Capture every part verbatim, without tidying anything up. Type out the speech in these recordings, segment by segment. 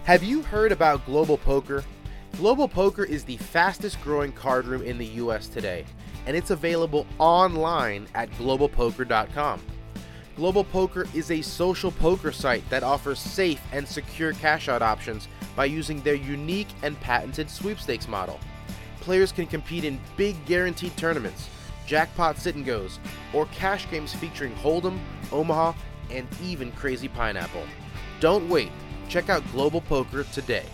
Have you heard about Global Poker? Global Poker is the fastest growing card room in the U S today, and it's available online at global poker dot com. Global Poker is a social poker site that offers safe and secure cash-out options by using their unique and patented sweepstakes model. Players can compete in big guaranteed tournaments, jackpot sit-and-goes, or cash games featuring Hold'em, Omaha, and even Crazy Pineapple. Don't wait. Check out Global Poker today.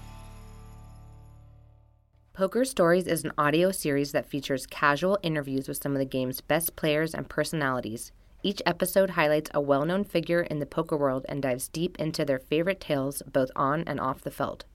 Poker Stories is an audio series that features casual interviews with some of the game's best players and personalities. Each episode highlights a well-known figure in the poker world and dives deep into their favorite tales both on and off the feld.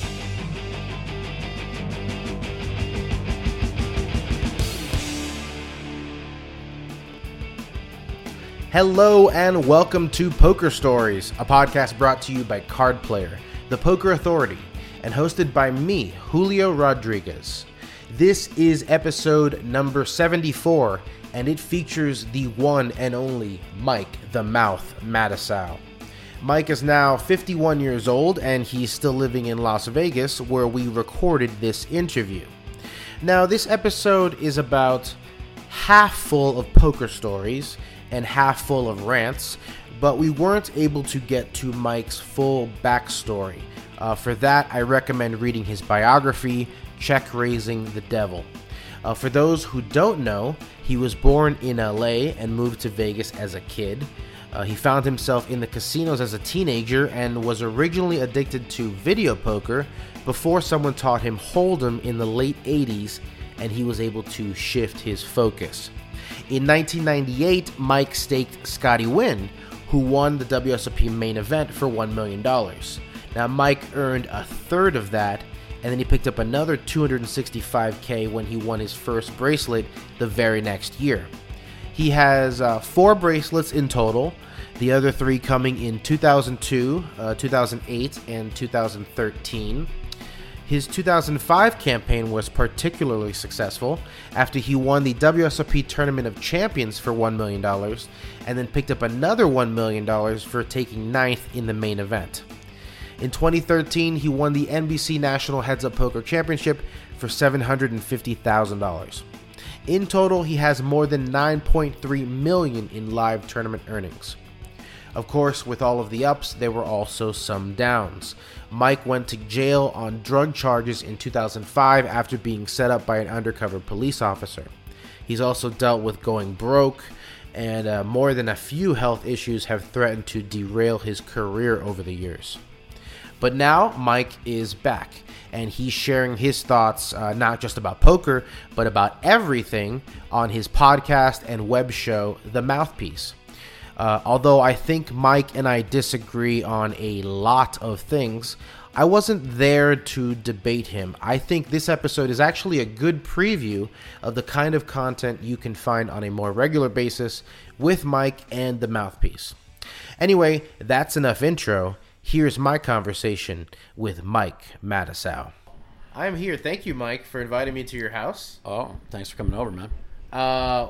Hello and welcome to Poker Stories, a podcast brought to you by Card Player, the Poker Authority, and hosted by me, Julio Rodriguez. This is episode number seventy-four, and it features the one and only Mike the Mouth Matusow. Mike is now fifty-one years old, and he's still living in Las Vegas, where we recorded this interview. Now, this episode is about half full of poker stories and half full of rants, but we weren't able to get to Mike's full backstory. Uh, for that, I recommend reading his biography, Check Raising the Devil. Uh, for those who don't know, he was born in L A and moved to Vegas as a kid. Uh, he found himself in the casinos as a teenager and was originally addicted to video poker before someone taught him Hold'em in the late eighties, and he was able to shift his focus. In nineteen ninety-eight, Mike staked Scotty Nguyen, who won the W S O P main event for one million dollars. Now, Mike earned a third of that, and then he picked up another two hundred sixty-five thousand dollars when he won his first bracelet the very next year. He has uh, four bracelets in total, the other three coming in two thousand two, uh, two thousand eight, and two thousand thirteen. His two thousand five campaign was particularly successful after he won the W S O P Tournament of Champions for one million dollars and then picked up another one million dollars for taking ninth in the main event. In twenty thirteen, he won the N B C National Heads Up Poker Championship for seven hundred fifty thousand dollars. In total, he has more than nine point three million dollars in live tournament earnings. Of course, with all of the ups, there were also some downs. Mike went to jail on drug charges in two thousand five after being set up by an undercover police officer. He's also dealt with going broke, and uh, more than a few health issues have threatened to derail his career over the years. But now, Mike is back, and he's sharing his thoughts, uh, not just about poker, but about everything on his podcast and web show, The Mouthpiece. Uh, although I think Mike and I disagree on a lot of things, I wasn't there to debate him. I think this episode is actually a good preview of the kind of content you can find on a more regular basis with Mike and The Mouthpiece. Anyway, that's enough intro. Here's my conversation with Mike Matusow. I'm here. Thank you, Mike, for inviting me to your house. Oh, thanks for coming over, man. Uh,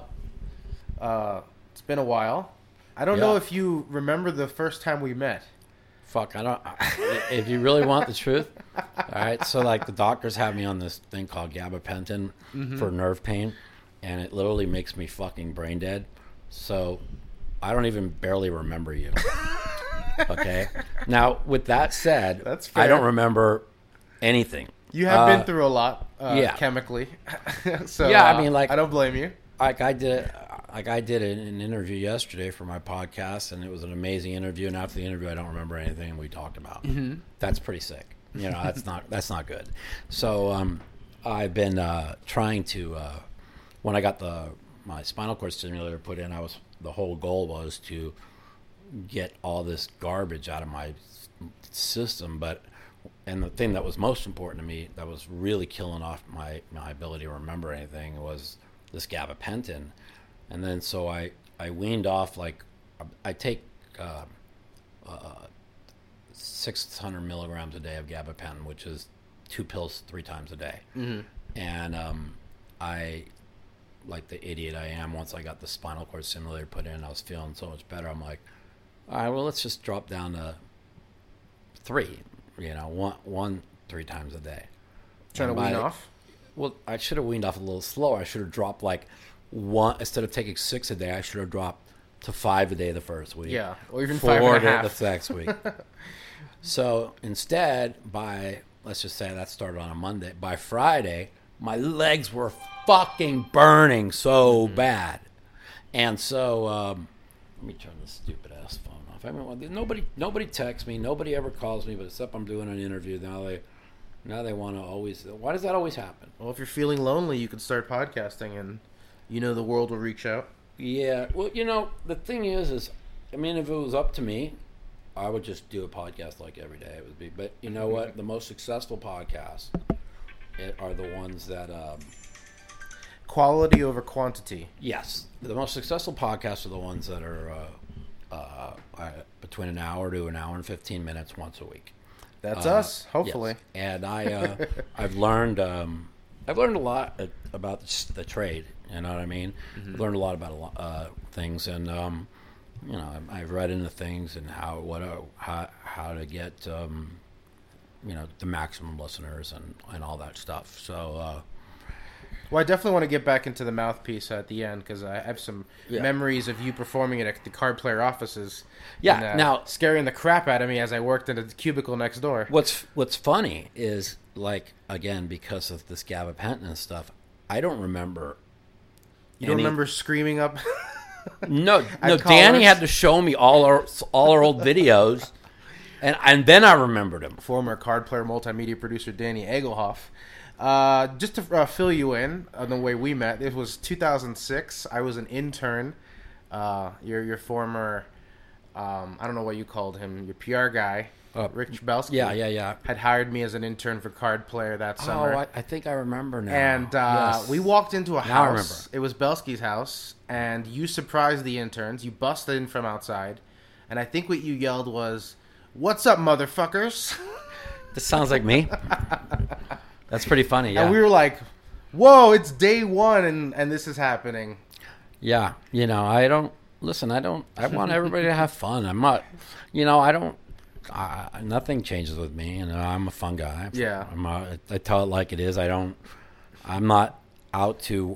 uh, it's been a while. I don't yeah. know if you remember the first time we met. Fuck, I don't. If you really want the truth, all right. So, like, the doctors have me on this thing called gabapentin mm-hmm. for nerve pain, and it literally makes me fucking brain dead. So, I don't even barely remember you. Okay. Now, with that said, That's fair. I don't remember anything. You have uh, been through a lot, uh, yeah. chemically. so yeah, uh, I mean, like, I don't blame you. Like I did, like I did an interview yesterday for my podcast, and it was an amazing interview. And after the interview, I don't remember anything we talked about. Mm-hmm. That's pretty sick. You know, that's not that's not good. So um, I've been uh, trying to. Uh, when I got the my spinal cord stimulator put in, I was the whole goal was to get all this garbage out of my system. But and the thing that was most important to me, that was really killing off my my ability to remember anything, was this gabapentin. And then so I, I weaned off, like, I take uh, uh, six hundred milligrams a day of gabapentin, which is two pills three times a day. Mm-hmm. And um, I, like the idiot I am, once I got the spinal cord stimulator put in, I was feeling so much better. I'm like, all right, well, let's just drop down to three. You know, one, one three times a day. Trying And to wean by- off? Well, I should have weaned off a little slower. I should have dropped like one, instead of taking six a day, I should have dropped to five a day the first week. Yeah, or even four five and a the- half. the next week. So instead, by, let's just say that started on a Monday, by Friday, my legs were fucking burning so Mm-hmm. bad. And so, um, let me turn this stupid ass phone off. I mean, well, nobody, nobody texts me. Nobody ever calls me, but except I'm doing an interview now. They, now they want to always. Why does that always happen? Well, if you're feeling lonely, you could start podcasting, and you know the world will reach out. Yeah. Well, you know, the thing is, is, I mean, if it was up to me, I would just do a podcast like every day. It would be. But you know what? The most successful podcasts it, are the ones that. Um, Quality over quantity. Yes, the most successful podcasts are the ones that are uh, uh, uh, between an hour to an hour and fifteen minutes once a week. That's Uh, us, hopefully. Yes. And I, uh, I've learned, um, I've learned a lot uh, about the, s- the trade. You know what I mean? Mm-hmm. I've learned a lot about a lot, uh, things, and um, you know, I've- I've read into things and how what uh, how how to get um, you know the maximum listeners and and all that stuff. So. Uh, Well, I definitely want to get back into the mouthpiece at the end because I have some Yeah. memories of you performing it at the card player offices. Yeah, and, uh, now- scaring the crap out of me as I worked in the cubicle next door. What's What's funny is, like, again, because of this gabapentin and stuff, I don't remember. You don't any- remember screaming up? No, no. At Danny callers? had to show me all our all our old videos, and and then I remembered him. Former card player multimedia producer Danny Egelhoff. Uh, just to uh, fill you in on the way we met, it was two thousand six. I was an intern. Uh, your your former, um, I don't know what you called him, your P R guy, Uh, Rich Belsky. Yeah, yeah, yeah. Had hired me as an intern for Card Player that summer. Oh, I, I think I remember now. And uh, Yes. we walked into a Now I house. It was Belsky's house, and you surprised the interns. You busted in from outside, and I think what you yelled was, "What's up, motherfuckers?" This sounds like me. That's pretty funny. Yeah, And we were like, "Whoa, it's day one, and, and this is happening." yeah. You know, I don't listen. I don't. I want everybody to have fun. I'm not. You know, I don't. I, nothing changes with me. You know, I'm a fun guy. Yeah. I'm a, I tell it like it is. I don't. I'm not out to.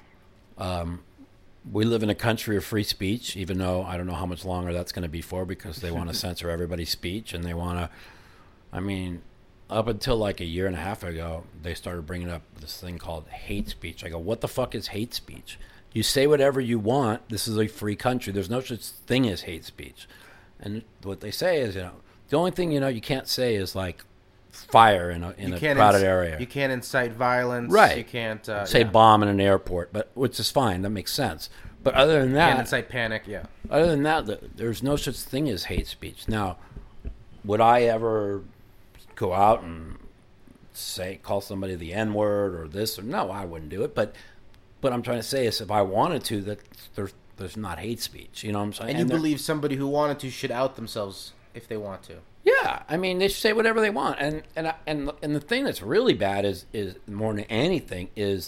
Um, we live in a country of free speech, even though I don't know how much longer that's going to be for, because they want to censor everybody's speech, and they want to. I mean, up until like a year and a half ago, they started bringing up this thing called hate speech. I go, what the fuck is hate speech? You say whatever you want. This is a free country. There's no such thing as hate speech. And what they say is, you know, the only thing, you know, you can't say is like fire in a in You a can't crowded inc- area. You can't incite violence. Right. You can't uh, say yeah. bomb in an airport, but which is fine. That makes sense. But other than You can't that, incite panic. Yeah. other than that, th- there's no such thing as hate speech. Now, would I ever go out and say call somebody the N word or this or no? I wouldn't do it. But what I'm trying to say is, if I wanted to, that there's there's not hate speech. You know what I'm saying? And you there- believe somebody who wanted to should out themselves if they want to. Yeah, I mean, they should say whatever they want, and and I- and and the thing that's really bad is is more than anything is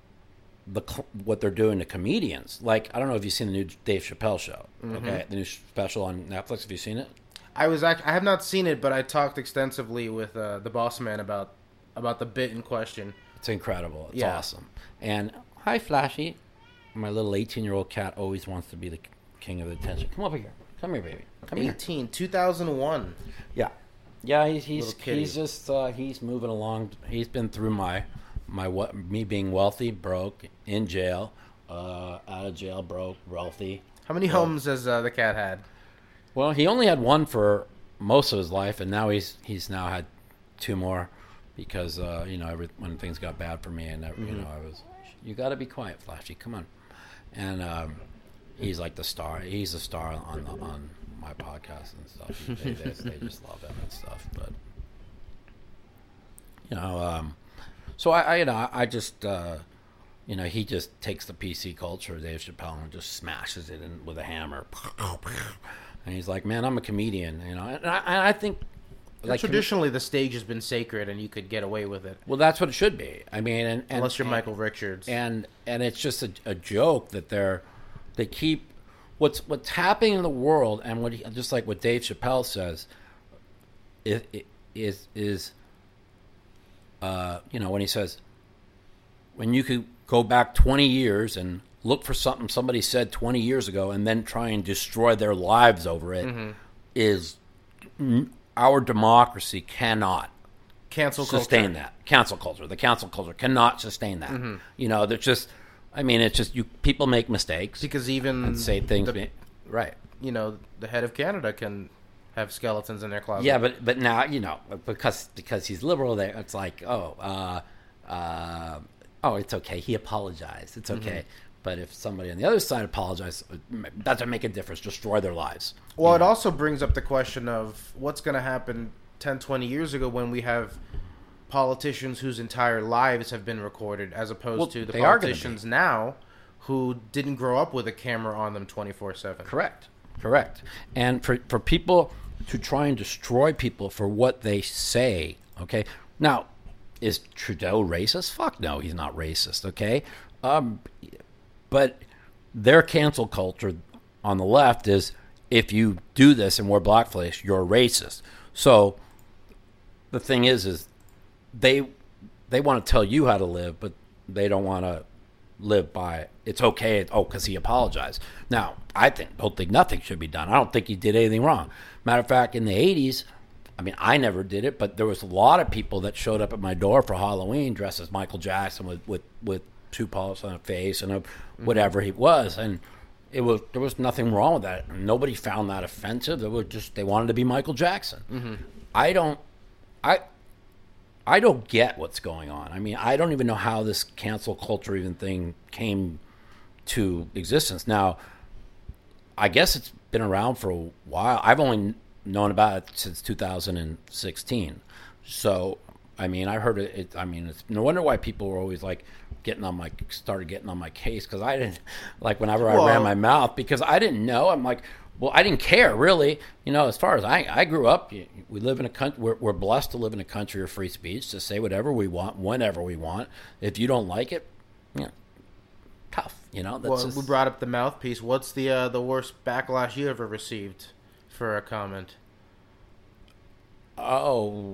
the cl- what they're doing to comedians. Like, I don't know if you've seen the new Dave Chappelle show. Okay, the new special on Netflix. Have you seen it? I was act- I have not seen it, but I talked extensively with uh, the boss man about about the bit in question. It's incredible. It's Yeah. awesome. And hi, Flashy. My little eighteen-year-old cat always wants to be the king of the attention. Come over here. Come here, baby. Come here. eighteen, two thousand one. Yeah, yeah. He's he's Little kitty. he's just uh, he's moving along. He's been through my my what me being wealthy, broke, in jail, uh, out of jail, broke, wealthy. How many homes has uh, the cat had? Well, he only had one for most of his life, and now he's he's now had two more because uh, you know every, when things got bad for me, and every, you know I was you got to be quiet, Flashy. Come on, and um, he's like the star. He's the star on the, on my podcast and stuff. They, they, they just love him and stuff. But you know, um, so I, I you know I, I just uh, you know he just takes the P C culture, Dave Chappelle, and just smashes it in with a hammer. And he's like, "Man, I'm a comedian," you know. And I, and I think, like, Traditionally, the stage has been sacred, and you could get away with it, well, that's what it should be. I mean, and, and unless you're and, Michael Richards. and and it's just a, a joke that they're they keep what's what's happening in the world, and what he, just like what Dave Chappelle says, it, it, is is uh, you know, when he says, when you could go back twenty years and look for something somebody said twenty years ago and then try and destroy their lives over it, mm-hmm. is our democracy cannot cancel sustain culture. that. Cancel culture. The cancel culture cannot sustain that. Mm-hmm. You know, there's just, I mean, it's just, you people make mistakes. Because even and say things, the, be, right. You know, the head of Canada can have skeletons in their closet. Yeah, but but now, you know, because because he's liberal, there it's like, oh, uh, uh, oh, it's okay. He apologized. It's okay. Mm-hmm. But if somebody on the other side apologizes, that doesn't make a difference. Destroy their lives. Well, you it know? also brings up the question of what's going to happen ten, twenty years ago when we have politicians whose entire lives have been recorded, as opposed well, to the politicians now who didn't grow up with a camera on them twenty-four seven. Correct. Correct. And for, for people to try and destroy people for what they say, okay? Now, is Trudeau racist? Fuck no, he's not racist, okay? Um, but their cancel culture on the left is, if you do this and wear blackface, you're racist. So the thing is, is they they want to tell you how to live, but they don't want to live by it. It's okay. Oh, because he apologized. Now, I think don't think nothing should be done. I don't think he did anything wrong. Matter of fact, in the eighties, I mean, I never did it, but there was a lot of people that showed up at my door for Halloween dressed as Michael Jackson with with, with shoe polish on a face and a, whatever he was, and it was there was nothing wrong with that. Nobody found that offensive. They were just they wanted to be Michael Jackson. Mm-hmm. I don't, I, I don't get what's going on. I mean, I don't even know how this cancel culture even thing came to existence. Now, I guess it's been around for a while. I've only known about it since two thousand sixteen. So, I mean, I heard it, it I mean, it's no wonder why people were always like getting on my, started getting on my case, because I didn't, like whenever I Whoa. ran my mouth, because I didn't know. I'm like, well, I didn't care, really. You know, as far as I, I grew up, we live in a country, we're, we're blessed to live in a country of free speech, to say whatever we want, whenever we want. If you don't like it, you know, tough, you know. That's well, just... we brought up the mouthpiece. What's the uh, the worst backlash you ever received for a comment? Oh,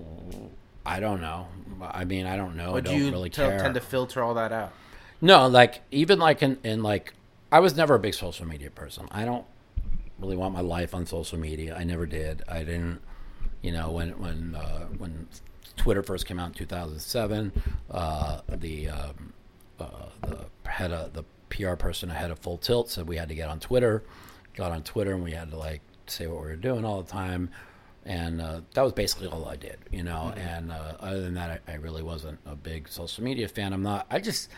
I don't know. I mean, I don't know. Or I do don't you really t- care. tend to filter all that out? No, like, even like in, in like, I was never a big social media person. I don't really want my life on social media. I never did. I didn't, you know, when when uh, when Twitter first came out in two thousand seven, uh, the um, uh, the head of the P R person ahead of Full Tilt said we had to get on Twitter. Got on Twitter and we had to like say what we were doing all the time. And uh, that was basically all I did, you know. Mm-hmm. And uh, other than that, I, I really wasn't a big social media fan. I'm not. I just.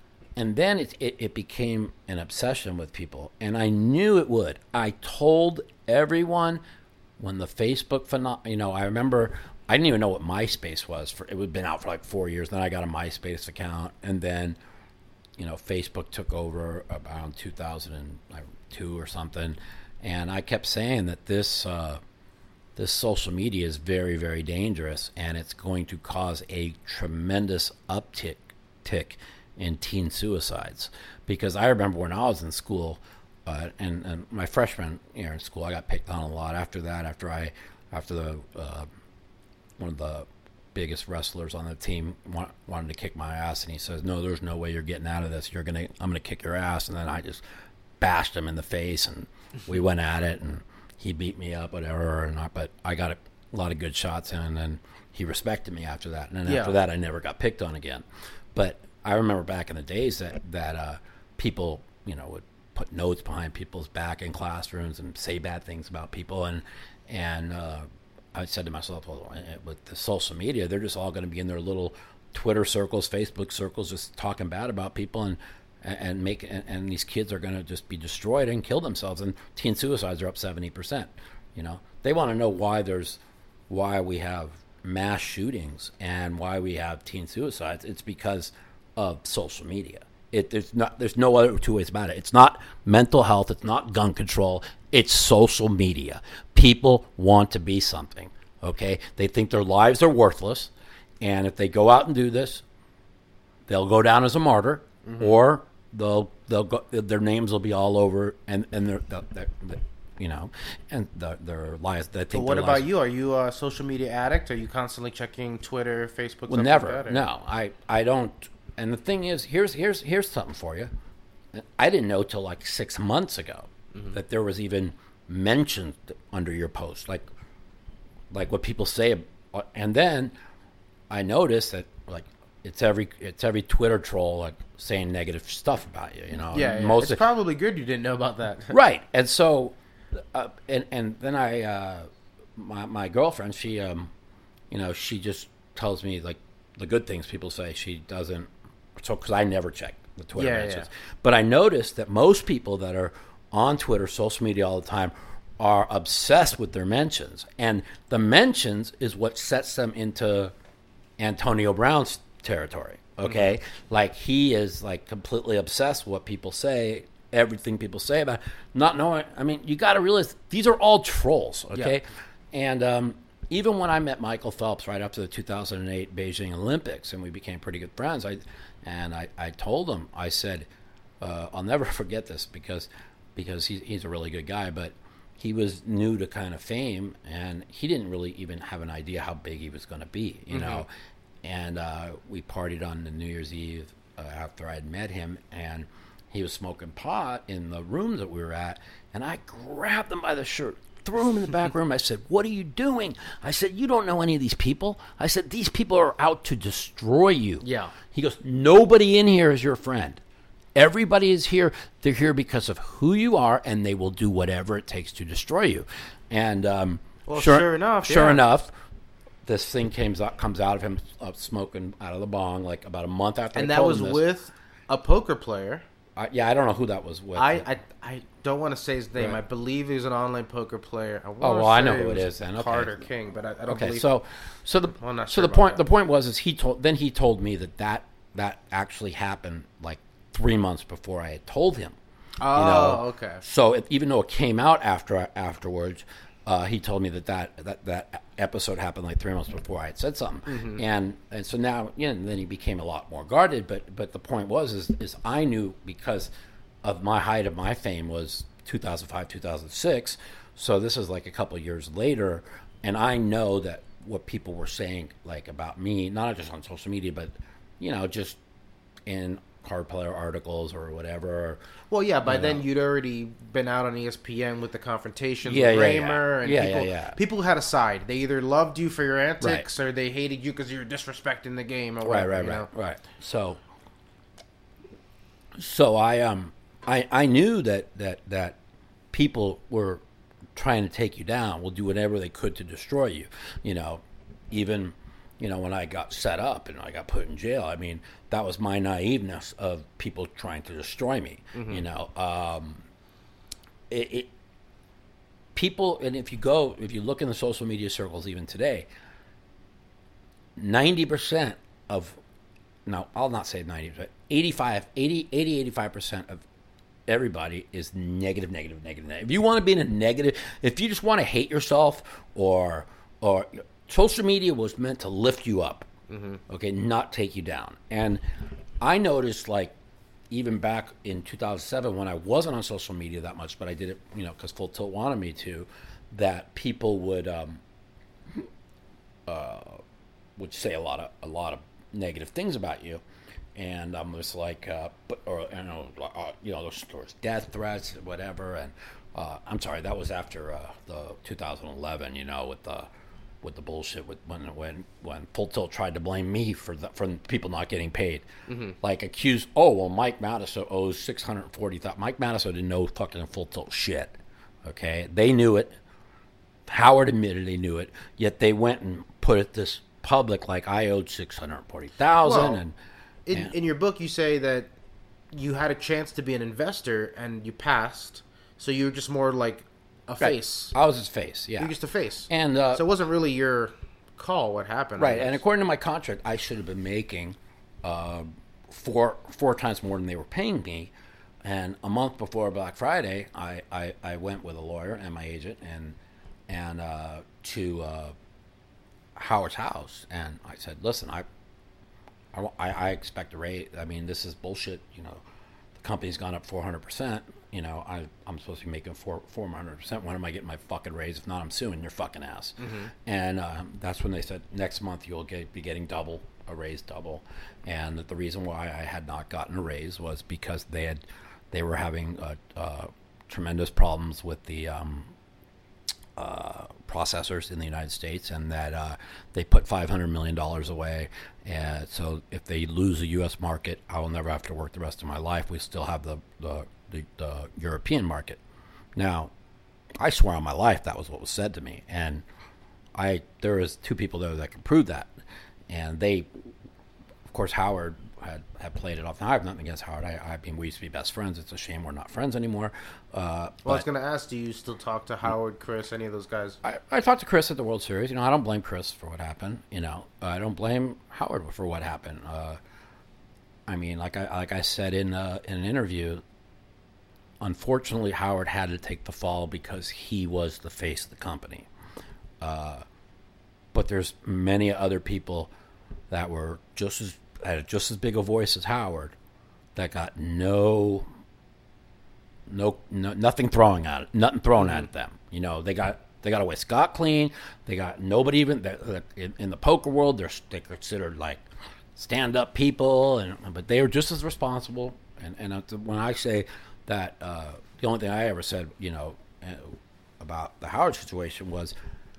And then it, it it became an obsession with people, and I knew it would. I told everyone when the Facebook phenom- you know, I remember I didn't even know what MySpace was. For it had been out for like four years. Then I got a MySpace account, and then, you know, Facebook took over around two thousand two or something, and I kept saying that this. Uh, This social media is very, very dangerous, and it's going to cause a tremendous uptick tick in teen suicides. Because I remember when I was in school, uh, and, and my freshman year in school, I got picked on a lot. After that, after I, after the uh, one of the biggest wrestlers on the team want, wanted to kick my ass, and he says, "No, there's no way you're getting out of this. You're gonna, I'm gonna kick your ass." And then I just bashed him in the face, and we went at it, and he beat me up, whatever, and I, but I got a lot of good shots in, and then he respected me after that. And then yeah. after that, I never got picked on again. But I remember back in the days that that uh, people, you know, would put notes behind people's back in classrooms and say bad things about people, and and uh, I said to myself, well, with the social media, they're just all going to be in their little Twitter circles, Facebook circles, just talking bad about people, and. And make and, and these kids are going to just be destroyed and kill themselves. And teen suicides are up seventy percent. You know, they want to know why there's why we have mass shootings and why we have teen suicides. It's because of social media. It there's not there's no other two ways about it. It's not mental health. It's not gun control. It's social media. People want to be something. Okay, they think their lives are worthless, and if they go out and do this, they'll go down as a martyr. Mm-hmm. Or they'll they'll go, their names will be all over, and and they're, they're, they're, you know, and the, their lives. They think. But what their about lives, you? Are you a social media addict? Are you constantly checking Twitter, Facebook? Well, never. Like that, no, I, I don't. And the thing is, here's here's here's something for you. I didn't know till like six months ago mm-hmm. that there was even mentioned under your post, like like what people say. And then I noticed that like it's every it's every Twitter troll like saying negative stuff about you. You know, yeah. yeah. Most it's of, probably good you didn't know about that, right? And so, uh, and and then I, uh, my my girlfriend, she um, you know, she just tells me like the good things people say. She doesn't. So, because I never check the Twitter yeah, mentions. Yeah. But I noticed that most people that are on Twitter, social media all the time, are obsessed with their mentions. And the mentions is what sets them into Antonio Brown's territory, okay? Mm-hmm. Like, he is, like, completely obsessed with what people say, everything people say about it, not knowing. I mean, you got to realize these are all trolls, okay? Yeah. And um, even when I met Michael Phelps right after the two thousand eight Beijing Olympics, and we became pretty good friends, I... And I, I told him, I said, uh, I'll never forget this because because he's, he's a really good guy, but he was new to kind of fame, and he didn't really even have an idea how big he was going to be, you mm-hmm. know. And uh, we partied on the New Year's Eve uh, after I'd met him, and he was smoking pot in the room that we were at, and I grabbed him by the shirt, threw him in the back room. I said, what are you doing? I said, you don't know any of these people. I said, these people are out to destroy you. Yeah. He goes, nobody in here is your friend. Everybody is here. They're here because of who you are, and they will do whatever it takes to destroy you. And um, well, sure, sure enough, sure yeah. enough, this thing comes out, comes out of him uh, smoking out of the bong like about a month after. And I that told was him this. with a poker player. I, yeah, I don't know who that was with. I, I, I don't want to say his name. Right. I believe he was an online poker player. I oh well, I know who it is. Then okay. Carter King, but I, I don't okay, believe. so, so the well, so sure the point that. the point was is he told then he told me that that that actually happened like three months before I had told him. Oh, you know? okay. So it, even though it came out after afterwards, uh, he told me that, that that that episode happened like three months before I had said something, mm-hmm. and and so now you know, and then he became a lot more guarded. But but the point was is is I knew because of my height of my fame was two thousand five, two thousand six. So this is like a couple of years later, and I know that what people were saying like about me, not just on social media, but you know, just in card player articles or whatever. Well, yeah, by you then know. you'd already been out on E S P N with the confrontations yeah, with yeah, Raymer, yeah. and Yeah, people, yeah, yeah. people had a side. They either loved you for your antics, right. or they hated you because you were disrespecting the game, or right, whatever. right, you right, know? right. So, so I um, I I knew that that that people were trying to take you down, will do whatever they could to destroy you. You know, even. You know, when I got set up and I got put in jail, I mean, that was my naiveness of people trying to destroy me. Mm-hmm. You know, um, it, it people, and if you go, if you look in the social media circles even today, ninety percent of, no, I'll not say ninety, but eighty-five, eighty, eighty, eighty-five percent of everybody is negative, negative, negative, negative. If you want to be in a negative, if you just want to hate yourself or, or, social media was meant to lift you up, mm-hmm. okay, not take you down. And I noticed, like, even back in two thousand seven when I wasn't on social media that much, but I did it, you know, because Full Tilt wanted me to, that people would um, uh, would say a lot of a lot of negative things about you, and I'm just like, uh, but or you know, uh, you know, those stories, death threats, whatever. And uh, I'm sorry, that was after uh, the two thousand eleven, you know, with the. with the bullshit with when when when Full Tilt tried to blame me for the, for people not getting paid, mm-hmm. like accused. Oh well, Mike Matusow owes six hundred forty thousand. Mike Matusow didn't know fucking Full Tilt shit. Okay, they knew it. Howard admitted they knew it. Yet they went and put it this public like I owed six hundred forty thousand. Well, and in and, in your book, you say that you had a chance to be an investor and you passed, so you were just more like. A face. Right. I was his face, yeah. You're just a face. And uh, so it wasn't really your call what happened. Right, and according to my contract, I should have been making uh, four four times more than they were paying me. And a month before Black Friday, I, I, I went with a lawyer and my agent and and uh, to uh, Howard's house. And I said, listen, I, I, I expect a rate. I mean, this is bullshit, you know. The company's gone up four hundred percent. You know, I, I'm supposed to be making four, four hundred percent. When am I getting my fucking raise? If not, I'm suing your fucking ass. Mm-hmm. And um, that's when they said, next month you'll get, be getting double, a raise double. And the reason why I had not gotten a raise was because they had, they were having uh, uh, tremendous problems with the um, uh, processors in the United States, and that uh, they put five hundred million dollars away. And so if they lose the U S market, I will never have to work the rest of my life. We still have the, the The, the European market. Now, I swear on my life that was what was said to me, and I there was two people there that could prove that, and they, of course, Howard had, had played it off. Now I have nothing against Howard. I, I mean, we used to be best friends. It's a shame we're not friends anymore. Uh, well, I was going to ask, do you still talk to Howard, Chris, any of those guys? I, I talked to Chris at the World Series. You know, I don't blame Chris for what happened. You know, I don't blame Howard for what happened. Uh, I mean, like I like I said in uh, in an interview. Unfortunately, Howard had to take the fall because he was the face of the company. Uh, but there's many other people that were just as had just as big a voice as Howard that got no, no, no nothing throwing at it, nothing thrown at them. You know, they got they got away scot clean. They got nobody even in, in the poker world. They're they're considered like stand up people, and but they were just as responsible. And and when I say that uh, the only thing I ever said, you know, about the Howard situation was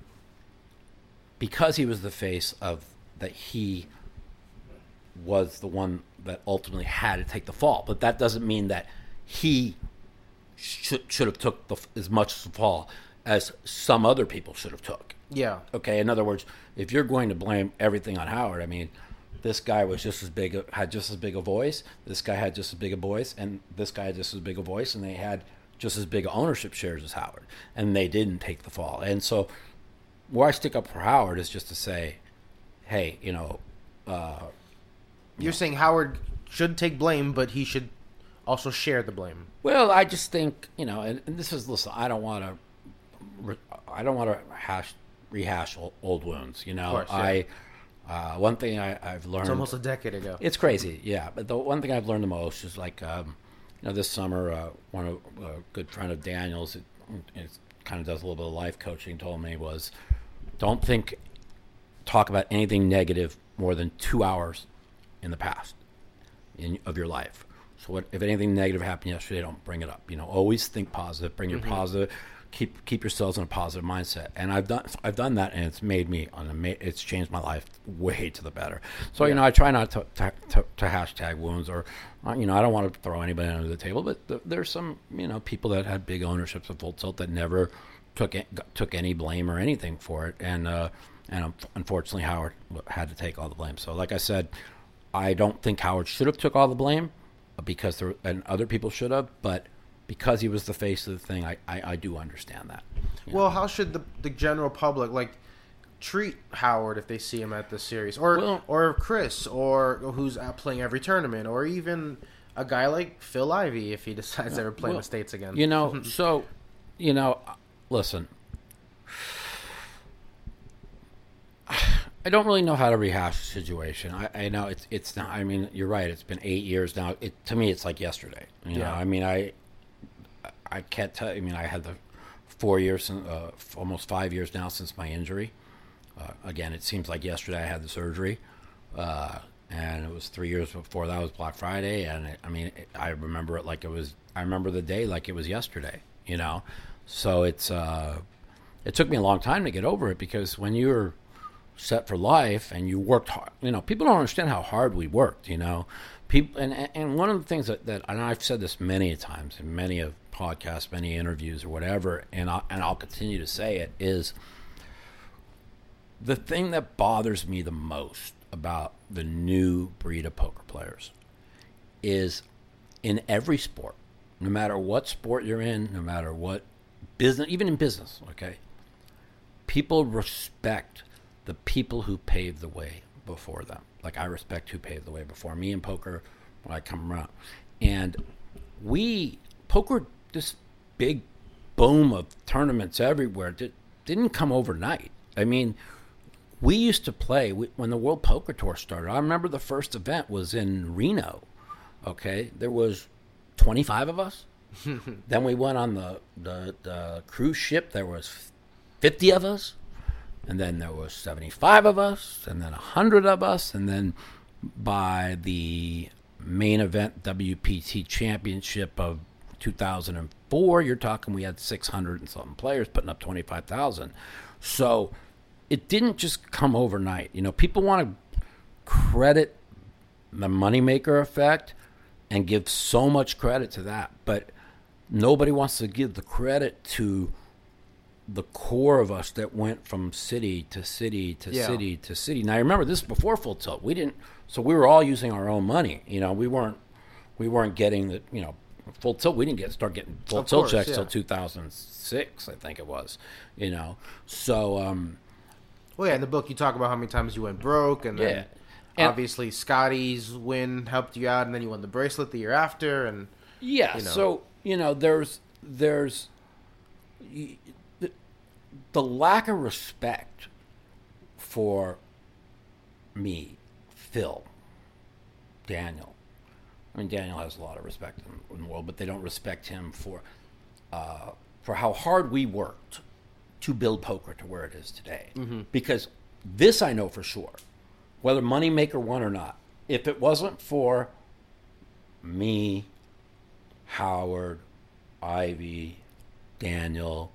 because he was the face of that he was the one that ultimately had to take the fall. But that doesn't mean that he should should have took the, as much of the fall as some other people should have took. Yeah. Okay. In other words, if you're going to blame everything on Howard, I mean, this guy was just as big, had just as big a voice. This guy had just as big a voice, and this guy had just as big a voice, and they had just as big ownership shares as Howard, and they didn't take the fall. And so, where I stick up for Howard is just to say, hey, you know, uh, you're saying Howard should take blame, but he should also share the blame. Well, I just think, you know, and, and this is listen. I don't want to, I don't want to hash rehash old, old wounds. You know, of course, yeah. I. Uh, one thing I, I've learned... It's almost a decade ago. It's crazy, yeah. But the one thing I've learned the most is, like, um, you know, this summer, uh, one of a good friend of Daniel's, it, it kind of does a little bit of life coaching, told me was, don't think, talk about anything negative more than two hours in the past in, of your life. So what, if anything negative happened yesterday, don't bring it up. You know, always think positive, bring your mm-hmm. positive... Keep keep yourselves in a positive mindset, and I've done I've done that, and it's made me on a it's changed my life way to the better. So yeah. you know, I try not to to, to, to hashtag wounds, or you know, I don't want to throw anybody under the table, but th- there's some you know people that had big ownerships of Full Tilt that never took it, took any blame or anything for it, and uh, and unfortunately Howard had to take all the blame. So like I said, I don't think Howard should have took all the blame because there and other people should have, but. Because he was the face of the thing, I, I, I do understand that. Well, know? How should the the general public like treat Howard if they see him at the series, or well, or Chris, or who's out playing every tournament, or even a guy like Phil Ivey if he decides to ever play well, in the States again? You know, so you know, listen, I don't really know how to rehash the situation. I, I know it's it's not. I mean, you're right. It's been eight years now. It to me, it's like yesterday. You yeah. know, I mean, I. I can't tell. I mean, I had the four years, uh, almost five years now since my injury. Uh, again, it seems like yesterday I had the surgery, uh, and it was three years before that was Black Friday. And it, I mean, it, I remember it like it was. I remember the day like it was yesterday. You know, so it's. Uh, it took me a long time to get over it because when you're set for life and you worked hard, you know, people don't understand how hard we worked. You know, people, and and one of the things that, that and I've said this many times in many of podcasts, many interviews or whatever, and I'll, and I'll continue to say it, is the thing that bothers me the most about the new breed of poker players is in every sport, no matter what sport you're in, no matter what business, even in business, okay, people respect the people who paved the way before them. Like I respect who paved the way before me in poker when I come around. And we, poker, this big boom of tournaments everywhere did, didn't come overnight. I mean, we used to play we, when the World Poker Tour started. I remember the first event was in Reno. Okay, there was twenty-five of us. Then we went on the, the, the cruise ship. There was fifty of us. And then there was seventy-five of us. And then one hundred of us. And then by the main event W P T Championship of two thousand four, you're talking we had six hundred and something players putting up twenty-five thousand. So it didn't just come overnight. You know, people want to credit the moneymaker effect and give so much credit to that. But nobody wants to give the credit to the core of us that went from city to city to yeah. city to city. Now, remember, this is before Full Tilt. We didn't, so we were all using our own money. You know, we weren't, we weren't getting the, you know, Full Tilt. We didn't get start getting Full Tilt course, checks yeah. till two thousand six, I think it was. You know, so. Um, well, yeah, in the book you talk about how many times you went broke, and then yeah. obviously Scotty's win helped you out, and then you won the bracelet the year after, and yeah. You know. So you know, there's there's. The, the lack of respect for me, Phil, Daniel. I mean, Daniel has a lot of respect in, in the world, but they don't respect him for uh, for how hard we worked to build poker to where it is today. Mm-hmm. Because this I know for sure, whether Moneymaker won or not, if it wasn't for me, Howard, Ivy, Daniel,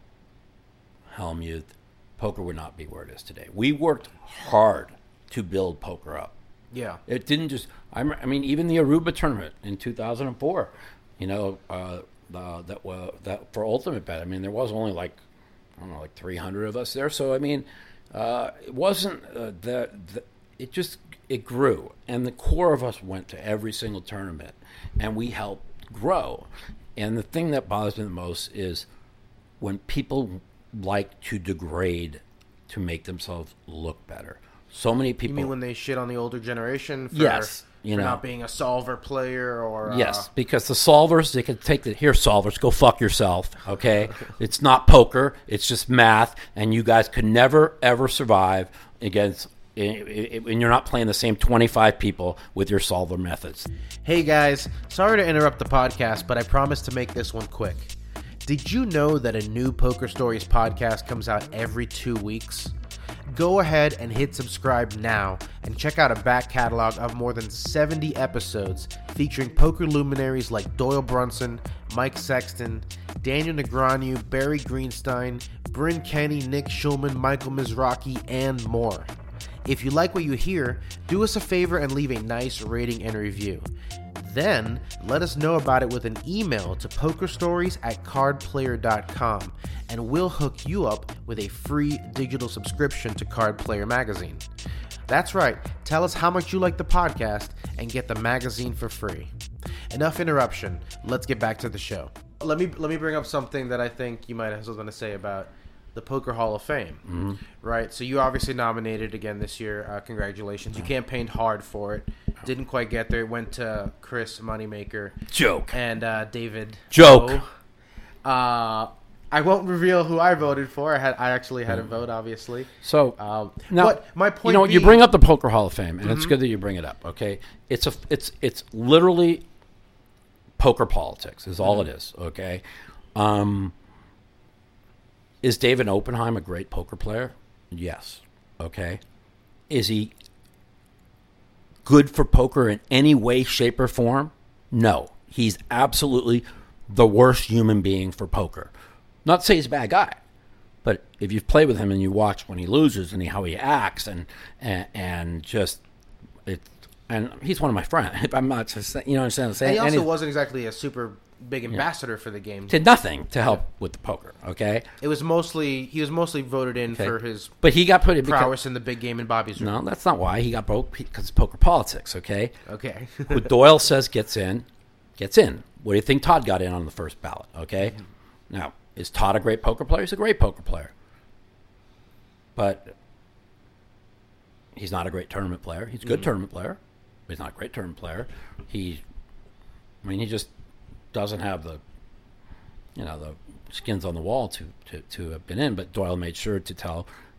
Helmuth, poker would not be where it is today. We worked hard to build poker up. Yeah. It didn't just, I, I mean, even the Aruba tournament in two thousand four, you know, uh, uh, that uh, that for Ultimate Bet, I mean, there was only like, I don't know, like three hundred of us there. So, I mean, uh, it wasn't uh, the, the, it just, it grew. And the core of us went to every single tournament, and we helped grow. And the thing that bothers me the most is when people like to degrade to make themselves look better. So many people. You mean when they shit on the older generation for, yes, you for know, not being a solver player or yes, uh... because the solvers, they can take the here solvers, go fuck yourself. Okay, it's not poker, it's just math, and you guys could never ever survive against. And you're not playing the same twenty-five people with your solver methods. Hey guys, sorry to interrupt the podcast, but I promise to make this one quick. Did you know that a new Poker Stories podcast comes out every two weeks? Go ahead and hit subscribe now and check out a back catalog of more than seventy episodes featuring poker luminaries like Doyle Brunson, Mike Sexton, Daniel Negreanu, Barry Greenstein, Bryn Kenny, Nick Schulman, Michael Mizrachi, and more. If you like what you hear, do us a favor and leave a nice rating and review. Then, let us know about it with an email to pokerstories at cardplayer dot com, and we'll hook you up with a free digital subscription to Card Player magazine. That's right, tell us how much you like the podcast and get the magazine for free. Enough interruption, let's get back to the show. Let me let me bring up something that I think you might have something to say about the Poker Hall of Fame, mm-hmm. right? So you obviously nominated again this year. Uh, congratulations. You campaigned hard for it. Didn't quite get there. It went to Chris Moneymaker. Joke. And uh, David. Joke. O. Uh, I won't reveal who I voted for. I had I actually had a vote, obviously. So um, now, but my point you know, being, you bring up the Poker Hall of Fame, and mm-hmm. it's good that you bring it up. Okay, it's a it's it's literally poker politics. Is all mm-hmm. it is. Okay. Um, Is David Oppenheim a great poker player? Yes. Okay. Is he good for poker in any way, shape, or form? No. He's absolutely the worst human being for poker. Not to say he's a bad guy, but if you've played with him and you watch when he loses and he, how he acts and and, and just it, and he's one of my friends. I'm not just you know what I'm saying. And he also and he, wasn't exactly a super big ambassador yeah. for the game. Did nothing to help yeah. with the poker, okay? It was mostly, he was mostly voted in okay. for his but he got put in prowess because, in the big game in Bobby's room. No, that's not why. He got broke because of poker politics, okay? Okay. Who Doyle says gets in, gets in. What do you think Todd got in on the first ballot, okay? Mm-hmm. Now, is Todd a great poker player? He's a great poker player. But he's not a great tournament player. He's a good mm-hmm. tournament player, but he's not a great tournament player. He, I mean, he just doesn't have the you know, the skins on the wall to, to, to have been in, but Doyle made sure to tell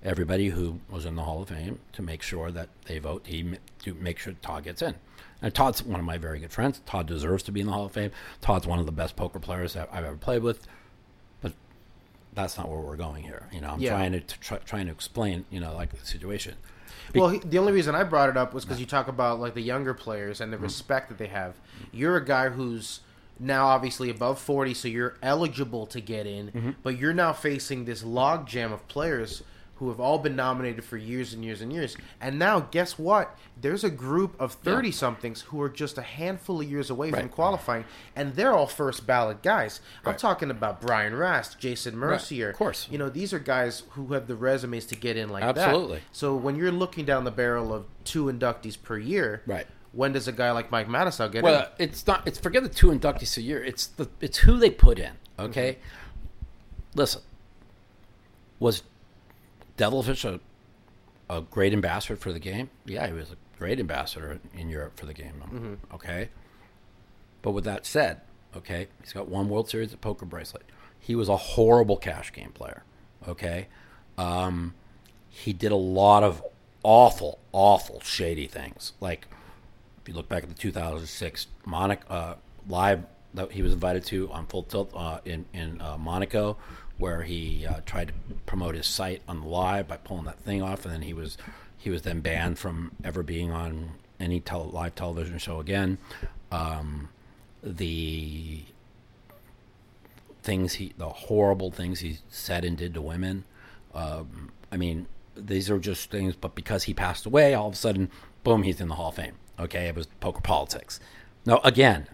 everybody who was in the Hall of Fame to make sure that they vote. He to make sure Todd gets in. And Todd's one of my very good friends. Todd deserves to be in the Hall of Fame. Todd's one of the best poker players that I've ever played with. But that's not where we're going here. You know, I'm yeah. trying to try, trying to explain, you know, like the situation. Be- well, he, the only reason I brought it up was because you talk about like the younger players and the mm-hmm. respect that they have. You're a guy who's now obviously above forty, so you're eligible to get in, mm-hmm. but you're now facing this logjam of players who have all been nominated for years and years and years. And now, guess what? There's a group of thirty-somethings who are just a handful of years away right. from qualifying, and they're all first ballot guys. Right. I'm talking about Brian Rast, Jason Mercier. Right. Of course. You know, these are guys who have the resumes to get in like Absolutely. that. Absolutely. So when you're looking down the barrel of two inductees per year, right. when does a guy like Mike Matusow get well, in? Well, it's not. It's forget the two inductees a year. It's the. It's who they put in. Okay. Mm-hmm. Listen. Was Devilfish a, a great ambassador for the game? Yeah, he was a great ambassador in Europe for the game. Mm-hmm. Okay. But with that said, okay, he's got one World Series of Poker bracelet. He was a horrible cash game player. Okay. Um, he did a lot of awful, awful, shady things. Like, if you look back at the two thousand six Monaco uh, live that he was invited to on Full Tilt uh, in in uh, Monaco, where he uh, tried to promote his site on the live by pulling that thing off, and then he was he was then banned from ever being on any tele- live television show again. Um, the things he, the horrible things he said and did to women. Um, I mean, these are just things. But because he passed away, all of a sudden, boom, he's in the Hall of Fame. Okay, it was poker politics. Now, again,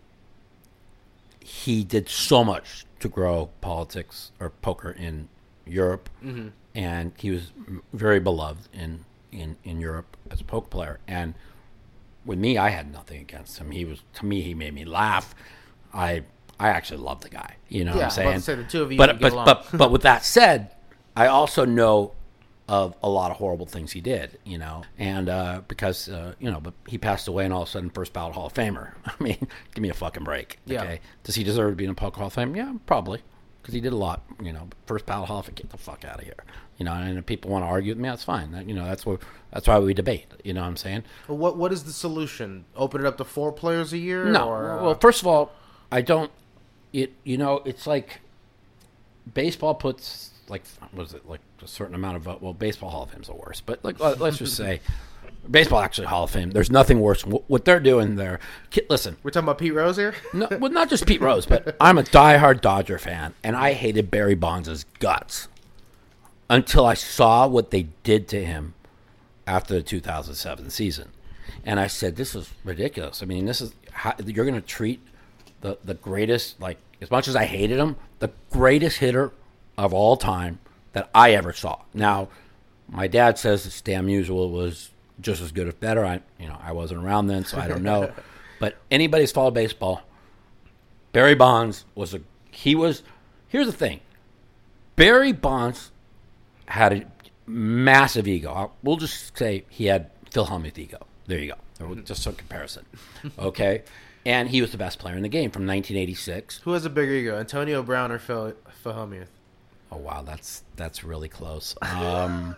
he did so much to grow politics or poker in Europe, mm-hmm. and he was very beloved in, in, in Europe as a poker player. And with me, I had nothing against him. He was to me, he made me laugh. I I actually love the guy. You know yeah, what I'm saying? Say the two of you but but but, but but with that said, I also know of a lot of horrible things he did, you know, and uh, because, uh, you know, but he passed away and all of a sudden first ballot Hall of Famer. I mean, give me a fucking break. Okay. Yeah. Does he deserve to be in a poker Hall of Fame? Yeah, probably. Because he did a lot, you know, first ballot Hall of Fame, get the fuck out of here. You know, and if people want to argue with me, that's fine. That, you know, that's what, that's why we debate, you know what I'm saying? Well, what What is the solution? Open it up to four players a year? No. Or, uh... Well, first of all, I don't, it, you know, it's like baseball puts, like, was it like a certain amount of vote? Well, baseball Hall of Fame's the worst, but like, let's just say baseball actually Hall of Fame. There's nothing worse. What they're doing there. Listen, we're talking about Pete Rose here. No, well, not just Pete Rose, but I'm a diehard Dodger fan, and I hated Barry Bonds' guts until I saw what they did to him after the two thousand seven season, and I said, "This is ridiculous." I mean, this is how, you're going to treat the the greatest, like, as much as I hated him, the greatest hitter of all time that I ever saw. Now, my dad says that Stan Musial was just as good, if better. I, you know, I wasn't around then, so I don't know. But anybody's followed baseball. Barry Bonds was a. He was. Here's the thing. Barry Bonds had a massive ego. I'll, we'll just say he had Phil Hellmuth ego. There you go. Just a comparison. Okay, and he was the best player in the game from nineteen eighty-six. Who has a bigger ego, Antonio Brown or Phil, Phil Hellmuth? Oh wow, that's that's really close. Um,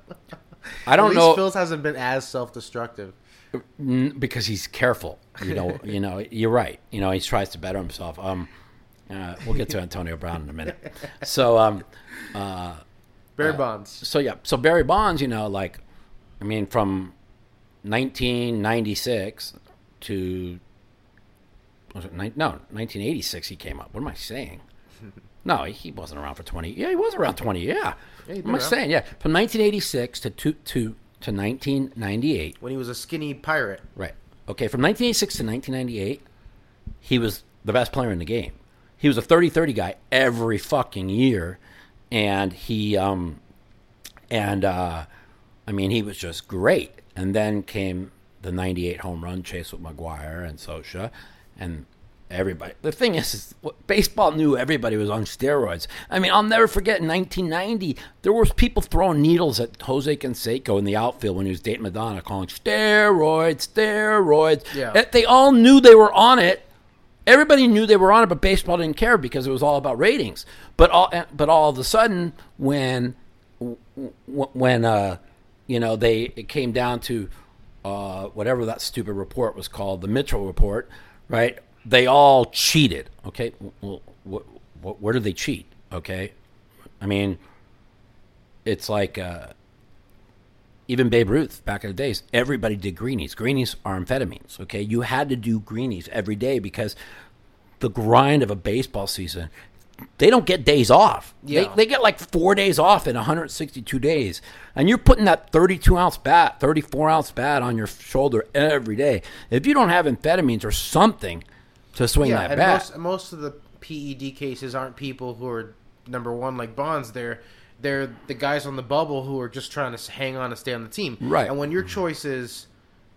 I don't At least know. Phil's hasn't been as self-destructive because he's careful. You know, you know, you're right. You know, he tries to better himself. Um, uh, we'll get to Antonio Brown in a minute. So, um, uh, Barry uh, Bonds. So yeah, so Barry Bonds. You know, like, I mean, from nineteen ninety-six to was it ni- no nineteen eighty-six he came up. What am I saying? No, he wasn't around for twenty. Yeah, he was around twenty. Yeah, yeah what am I saying? Yeah, from nineteen eighty-six to to to, to nineteen ninety-eight, when he was a skinny pirate. Right. Okay, from nineteen eighty-six to nineteen ninety-eight, he was the best player in the game. He was a thirty thirty guy every fucking year, and he um, and uh, I mean, he was just great. And then came the ninety-eight home run chase with McGwire and Socha, and everybody. The thing is, is, baseball knew everybody was on steroids. I mean, I'll never forget in nineteen ninety, there was people throwing needles at Jose Canseco in the outfield when he was dating Madonna, calling steroids, steroids. Yeah. They all knew they were on it. Everybody knew they were on it, but baseball didn't care because it was all about ratings. But all, but all of a sudden, when w- when uh, you know they it came down to uh, whatever that stupid report was called, the Mitchell report, right? They all cheated. Okay, well, wh- wh- where did they cheat? Okay, I mean, it's like uh, even Babe Ruth back in the days. Everybody did greenies. Greenies are amphetamines. Okay, you had to do greenies every day because the grind of a baseball season. They don't get days off. Yeah. They, they get like four days off in one hundred sixty-two days. And you're putting that thirty-two ounce bat, thirty-four ounce bat on your shoulder every day. If you don't have amphetamines or something to swing Yeah, that and bat. most, most of the P E D cases aren't people who are, number one, like Bonds. They're, they're the guys on the bubble who are just trying to hang on and stay on the team. Right. And when your choice is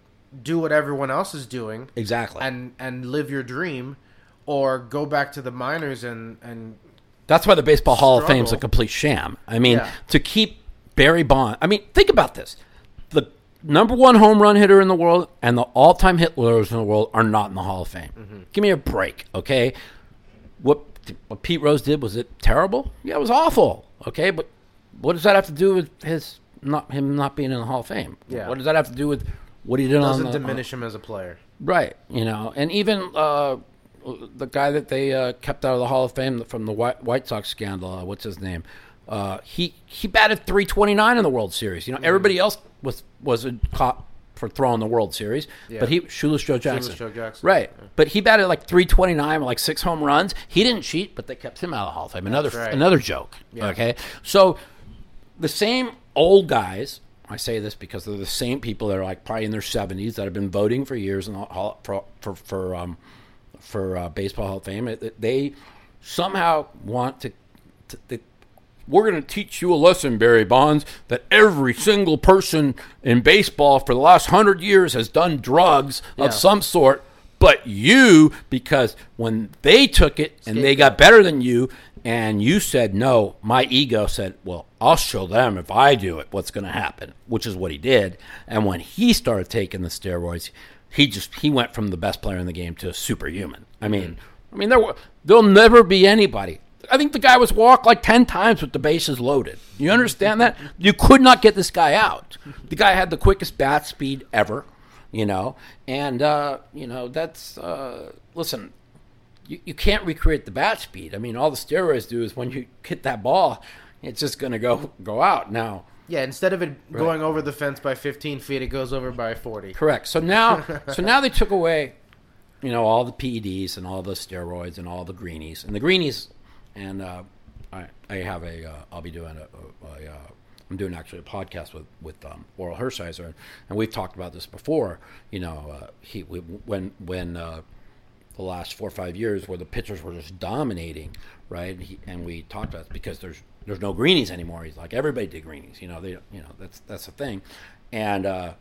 do what everyone else is doing. Exactly. And, and live your dream, or go back to the minors and, and That's why the Baseball Hall of Fame is a struggle. complete sham. I mean, Yeah. to keep Barry Bonds. I mean, think about this. The number one home run hitter in the world and the all-time hit leaders in the world are not in the Hall of Fame. Mm-hmm. Give me a break, okay? What what Pete Rose did, was it terrible? Yeah, it was awful, okay? But what does that have to do with his not him not being in the Hall of Fame? Yeah. What does that have to do with what he did on doesn't the... diminish him as a player. Right, you know, and even uh, the guy that they uh, kept out of the Hall of Fame from the White, White Sox scandal, uh, what's his name? Uh, he he batted three twenty-nine in the World Series. You know, everybody else was was caught for throwing the World Series, Yeah. but he Shoeless Joe Jackson, Shoeless Joe Jackson. right? Yeah. But he batted like three twenty-nine with like six home runs. He didn't cheat, but they kept him out of the Hall of Fame. Another right. another joke. Yeah. Okay, so the same old guys. I say this because they're the same people that are like probably in their seventies that have been voting for years in the hall, for for for um, for uh, Baseball Hall of Fame. It- They somehow want to. to they, we're going to teach you a lesson, Barry Bonds, that every single person in baseball for the last hundred years has done drugs Yeah. of some sort, but you, because when they took it and they got better than you, and you said no, my ego said, well, I'll show them if I do it what's going to happen, which is what he did. And when he started taking the steroids, he just he went from the best player in the game to a superhuman. I mean, I mean there there'll never be anybody. I think the guy was walked like ten times with the bases loaded. You understand that? You could not get this guy out. The guy had the quickest bat speed ever, you know, and uh, you know that's uh, listen. You, you can't recreate the bat speed. I mean, all the steroids do is when you hit that ball, it's just going to go go out. Now, Yeah, instead of it going over the fence by fifteen feet, it goes over by forty. correct. So now, so now they took away, you know, all the P E Ds and all the steroids and all the greenies and the greenies, and uh, I I have a uh, I'll be doing a, a, a uh, I'm doing actually a podcast with with um, Oral Hershiser, and we've talked about this before. You know, uh, he we, when when. Uh, the last four or five years where the pitchers were just dominating, right? He, and we talked about it because there's there's no greenies anymore. He's like, everybody did greenies, you know. They you know that's that's the thing, and uh,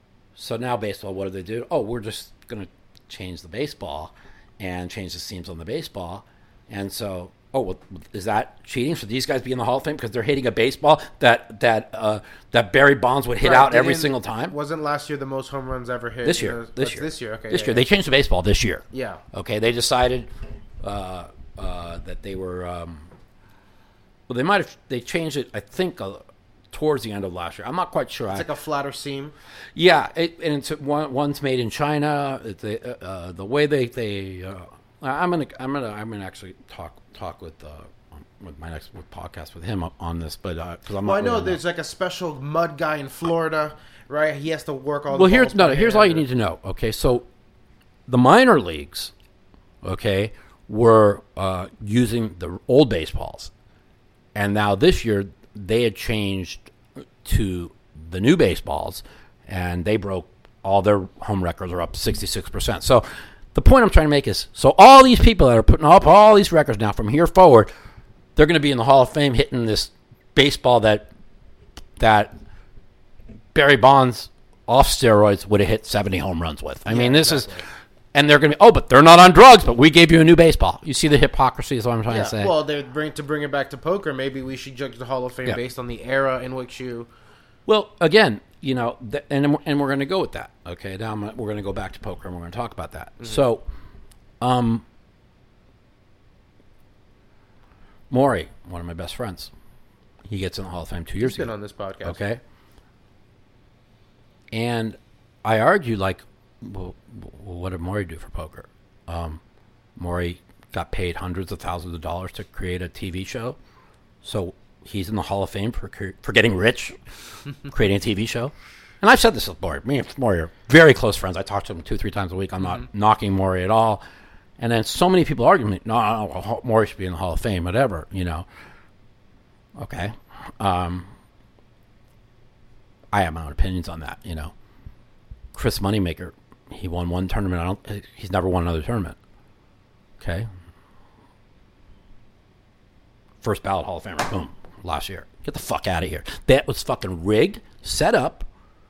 so now baseball, what do they do? Oh, we're just going to change the baseball and change the seams on the baseball, and so oh, well, is that cheating? Should these guys be in the Hall of Fame because they're hitting a baseball that that uh, that Barry Bonds would hit Right, out they every didn't- single time? Wasn't last year the most home runs ever hit? This in year, the- this that's year, this year. Okay, this yeah, year yeah. they changed the baseball this year. Yeah. Okay, they decided uh, uh, that they were. Um, well, they might have. They changed it. I think uh, towards the end of last year. I'm not quite sure. It's I, like a flatter seam. yeah, it, and it's one, one's made in China. It, they, uh, uh, the way they they. Uh, I'm gonna I'm gonna I'm gonna actually talk talk with. Uh, with my next with podcast with him on this, but because I'm Well, not I know really there's like a special mud guy in Florida, right? He has to work all. Well, the here's balls no. by Here's hand. all you need to know. Okay, so the minor leagues, okay, were uh, using the old baseballs, and now this year they had changed to the new baseballs, and they broke all their home records are up sixty-six percent. So the point I'm trying to make is, so all these people that are putting up all these records now from here forward, they're going to be in the Hall of Fame hitting this baseball that that Barry Bonds off steroids would have hit seventy home runs with. I Yeah, mean, this exactly. is, and they're going to be, oh, but they're not on drugs, but we gave you a new baseball. You see the hypocrisy is what I'm trying Yeah. to say. Well, they bring to bring it back to poker. Maybe we should judge the Hall of Fame Yeah. based on the era in which you. Well, again, you know, th- and and we're going to go with that. Okay, now I'm, we're going to go back to poker and we're going to talk about that. Mm-hmm. So, um, Maury, one of my best friends, He gets in the Hall of Fame two years He's been ago. on this podcast. Okay. And I argue, like, well, what did Maury do for poker? Um, Maury got paid hundreds of thousands of dollars to create a T V show. So he's in the Hall of Fame for for getting rich, creating a T V show. And I've said this with Maury. Me and Maury are very close friends. I talk to him two, three times a week. I'm not mm-hmm. knocking Maury at all. And then so many people argue me, no, no, no, Maury should be in the Hall of Fame, whatever, you know. Okay. Um, I have my own opinions on that, you know. Chris Moneymaker, he won one tournament. I don't. He's never won another tournament. Okay. First ballot Hall of Famer, boom, last year. Get the fuck out of here. That was fucking rigged, set up.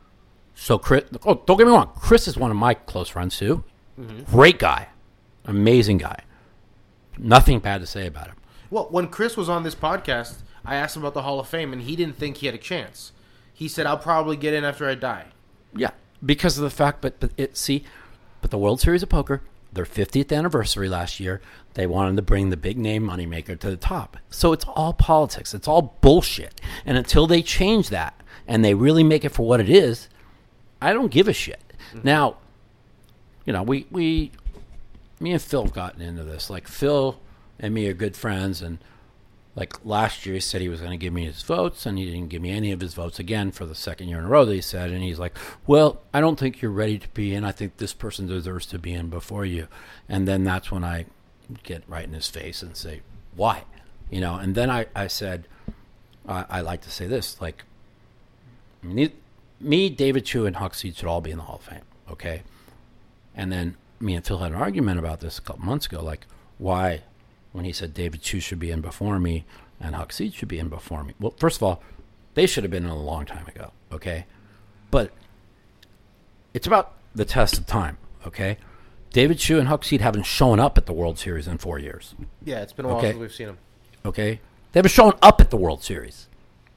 So Chris, oh, don't get me wrong, Chris is one of my close friends too. Mm-hmm. Great guy, amazing guy. Nothing bad to say about him. Well, when Chris was on this podcast, I asked him about the Hall of Fame, and he didn't think he had a chance. He said, "I'll probably get in after I die." Yeah, because of the fact, but but it see, but the World Series of Poker, their fiftieth anniversary last year, they wanted to bring the big name moneymaker to the top. So it's all politics. It's all bullshit. And until they change that and they really make it for what it is, I don't give a shit. Mm-hmm. Now, you know, we, we, me and Phil have gotten into this. Like, Phil and me are good friends, and like last year he said he was going to give me his votes, and he didn't give me any of his votes again for the second year in a row that he said. And he's like, well, I don't think you're ready to be in. I think this person deserves to be in before you. And then that's when I get right in his face and say, why? You know, and then I, I said, uh, I like to say this, like, me, me, David Chu, and Huckseed should all be in the Hall of Fame, okay? And then me and Phil had an argument about this a couple months ago, like, why, when he said David Chu should be in before me and Huckseed should be in before me. Well, first of all, they should have been in a long time ago, okay? But it's about the test of time, okay? David Chu and Huckseed haven't shown up at the World Series in four years. Yeah, it's been a while okay? since we've seen them. Okay? They haven't shown up at the World Series.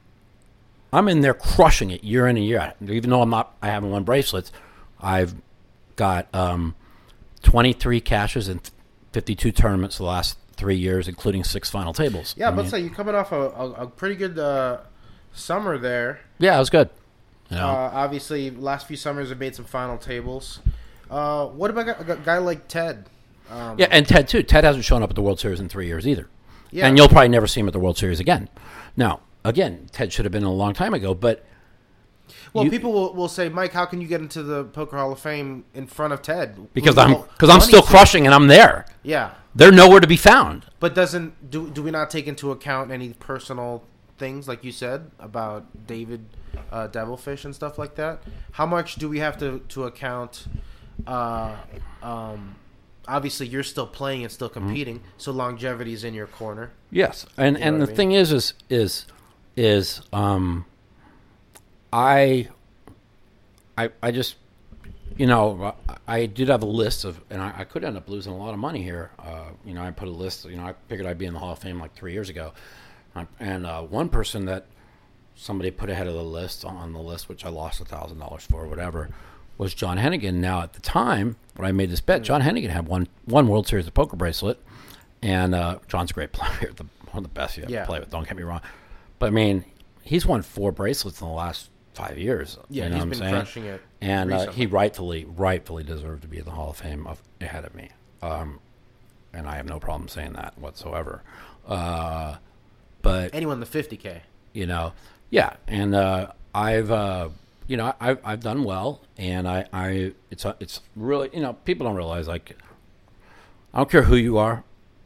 I'm in there crushing it year in and year out. Even though I'm not, I haven't won bracelets, I've got um, twenty-three cashes and fifty-two tournaments the last three years, including six final tables. Yeah, I but mean, say you're coming off a, a, a pretty good uh, summer there. Yeah, it was good. You know? uh, obviously, last few summers have made some final tables. Uh, what about a guy like Ted? Um, yeah, and Ted too. Ted hasn't shown up at the World Series in three years either. Yeah. And you'll probably never see him at the World Series again. Now, again, Ted should have been a long time ago, but... Well, you, people will, will say, Mike, how can you get into the Poker Hall of Fame in front of Ted? Because I'm because I'm still crushing and I'm there. Yeah. They're nowhere to be found. But doesn't do do we not take into account any personal things, like you said, about David uh, Devilfish and stuff like that? How much do we have to, to account... Uh, um, obviously, you're still playing and still competing, mm-hmm. so longevity is in your corner. Yes, and you know and the I mean? thing is, is is is um, I, I I just, you know, I did have a list of, and I, I could end up losing a lot of money here. Uh, you know, I put a list. You know, I figured I'd be in the Hall of Fame like three years ago, and uh, one person that somebody put ahead of the list on the list, which I lost a thousand dollars for, or whatever, was John Hennigan. Now, at the time when I made this bet, John Hennigan had one one World Series of Poker bracelet, and uh, John's a great player, the, one of the best you ever yeah. play with. Don't get me wrong, but I mean, he's won four bracelets in the last five years. Yeah, you know he's what been I'm saying? crushing it, and uh, he rightfully, rightfully deserved to be in the Hall of Fame of, ahead of me, um, and I have no problem saying that whatsoever. Uh, but anyone the fifty K, you know, yeah, and uh, I've. Uh, You know, I've I've done well, and I, I it's it's really, you know, people don't realize, like, I don't care who you are.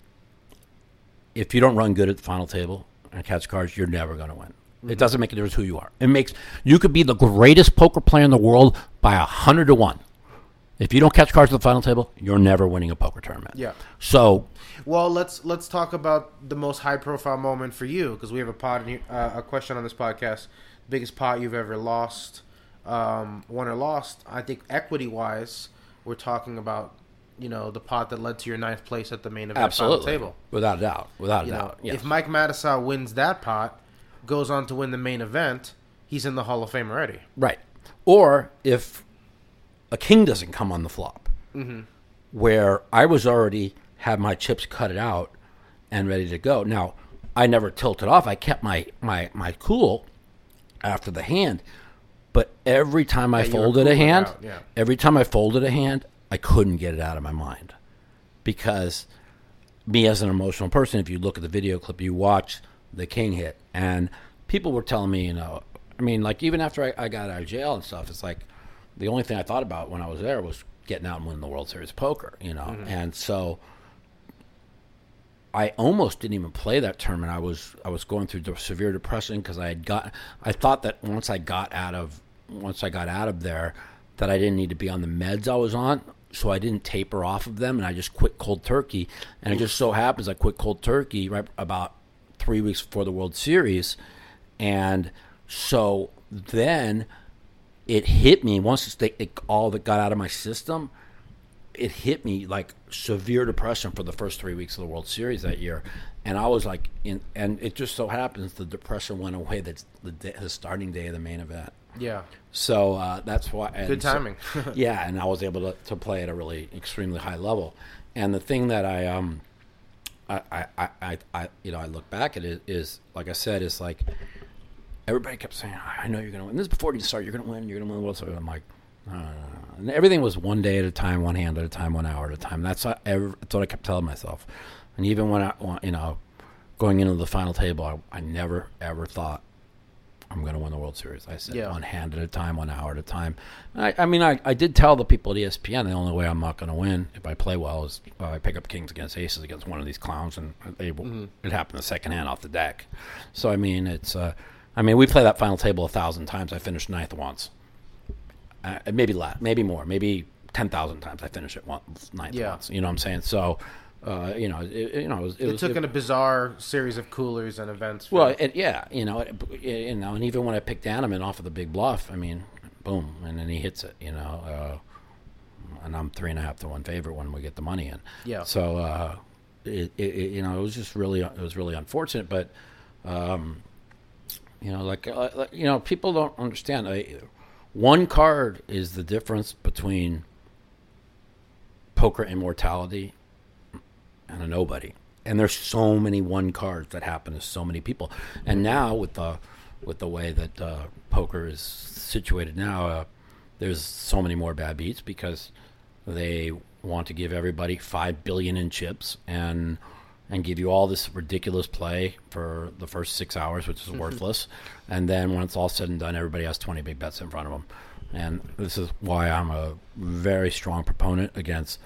If you don't run good at the final table and catch cards, you're never going to win. Mm-hmm. It doesn't make a difference who you are. It makes you could be the greatest poker player in the world by a hundred to one. If you don't catch cards at the final table, you're never winning a poker tournament. Yeah. So, well, let's let's talk about the most high profile moment for you, because we have a pod in here, uh, a question on this podcast: biggest pot you've ever lost. Um, won or lost. I think equity-wise, we're talking about, you know, the pot that led to your ninth place at the main event Absolutely. final table. Without a doubt. Without a you doubt. Know, yes. If Mike Matusow wins that pot, goes on to win the main event, he's in the Hall of Fame already. Right. Or if a king doesn't come on the flop, mm-hmm. where I was already had my chips cut it out and ready to go. Now, I never tilted off. I kept my, my, my cool after the hand. But every time I Yeah, folded a hand, out, yeah. every time I folded a hand, I couldn't get it out of my mind. Because me as an emotional person, if you look at the video clip, you watch the king hit. And people were telling me, you know, I mean, like even after I, I got out of jail and stuff, it's like the only thing I thought about when I was there was getting out and winning the World Series of Poker, you know. Mm-hmm. And so I almost didn't even play that tournament. I was I was going through severe depression because I had got I thought that once I got out of once I got out of there that I didn't need to be on the meds I was on, so I didn't taper off of them, and I just quit cold turkey. And it just so happens I quit cold turkey right about three weeks before the World Series, and so then it hit me once it's the, it, all that got out of my system. It hit me like severe depression for the first three weeks of the World Series that year, and I was like, in, and it just so happens the depression went away. That's the, day, the starting day of the main event. Yeah. So uh, that's why. And Good timing. So, yeah, and I was able to, to play at a really extremely high level. And the thing that I um, I I, I, I you know I look back at it is like I said, is like everybody kept saying, I know you're going to win. This is before you start. You're going to win. You're going to win the World Series. I'm like. Uh, and everything was one day at a time, one hand at a time, one hour at a time. That's what, that's what I kept telling myself. And even when I, you know, going into the final table, I, I never ever thought I'm going to win the World Series. I said yeah. one hand at a time, one hour at a time. I, I mean, I, I did tell the people at E S P N the only way I'm not going to win if I play well is uh, I pick up kings against aces against one of these clowns, and they, mm-hmm. it happened the second hand off the deck. So I mean, it's, uh, I mean, we play that final table a thousand times. I finished ninth once. Uh, maybe less, maybe more, maybe ten thousand times I finished it once, ninth yeah. once. You know what I'm saying? So, uh, you know, it, you know, it, was, it, it was, took it, in a bizarre series of coolers and events. For well, it, yeah, you know, it, it, you know, and even when I picked Animan off of the big bluff, I mean, boom, and then he hits it, you know, uh, and I'm three and a half to one favorite when we get the money in. Yeah. So, uh, it, it, you know, it was just really, it was really unfortunate, but, um, you know, like, uh, like you know, people don't understand. I, One card is the difference between poker immortality and a nobody. And there's so many one cards that happen to so many people. And now with the with the way that uh, poker is situated now, uh, there's so many more bad beats because they want to give everybody five billion in chips and and give you all this ridiculous play for the first six hours, which is worthless. And then when it's all said and done, everybody has twenty big bets in front of them. And this is why I'm a very strong proponent against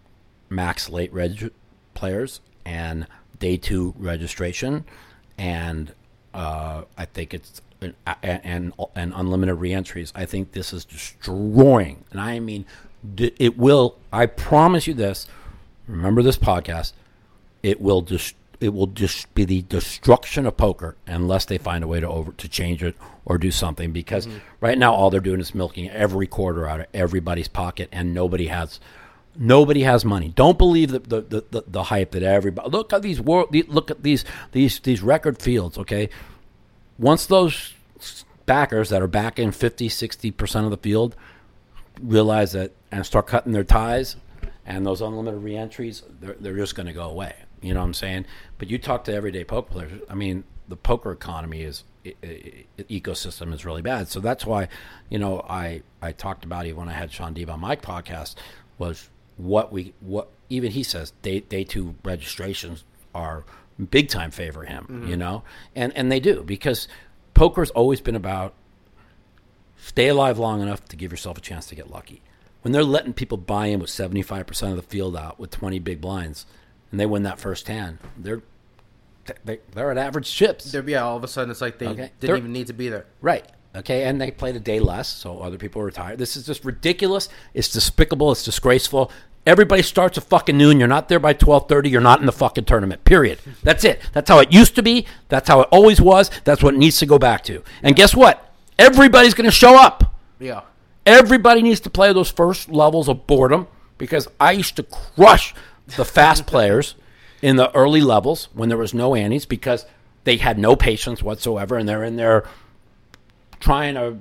max late reg players and day two registration. And uh, I think it's and, and, and unlimited reentries. I think this is destroying. And I mean, it will, I promise you this, remember this podcast, It will just it will just be the destruction of poker unless they find a way to over to change it or do something. Because mm-hmm. right now all they're doing is milking every quarter out of everybody's pocket, and nobody has nobody has money. Don't believe the the, the, the, the hype that everybody look at these world look at these these these record fields. Okay, once those backers that are backing fifty, sixty percent of the field realize that and start cutting their ties, and those unlimited reentries, they're they're just going to go away. You know what I'm saying? But you talk to everyday poker players. I mean, the poker economy is it, it, it, ecosystem is really bad. So that's why, you know, I I talked about it when I had Sean Deeb on my podcast. Was what we what even he says day day two registrations are big time favor him. Mm-hmm. You know, and and they do, because poker's always been about stay alive long enough to give yourself a chance to get lucky. When they're letting people buy in with seventy-five percent of the field out with twenty big blinds, and they win that first hand, they're they, they're at average chips. They're, yeah, all of a sudden it's like they okay. didn't they're, even need to be there. Right. Okay, and they played a day less, so other people retired. This is just ridiculous. It's despicable. It's disgraceful. Everybody starts at fucking noon. You're not there by twelve thirty. You're not in the fucking tournament, period. That's it. That's how it used to be. That's how it always was. That's what it needs to go back to. And guess what? Everybody's going to show up. Yeah. Everybody needs to play those first levels of boredom, because I used to crush the fast players in the early levels when there was no antes, because they had no patience whatsoever, and they're in there trying to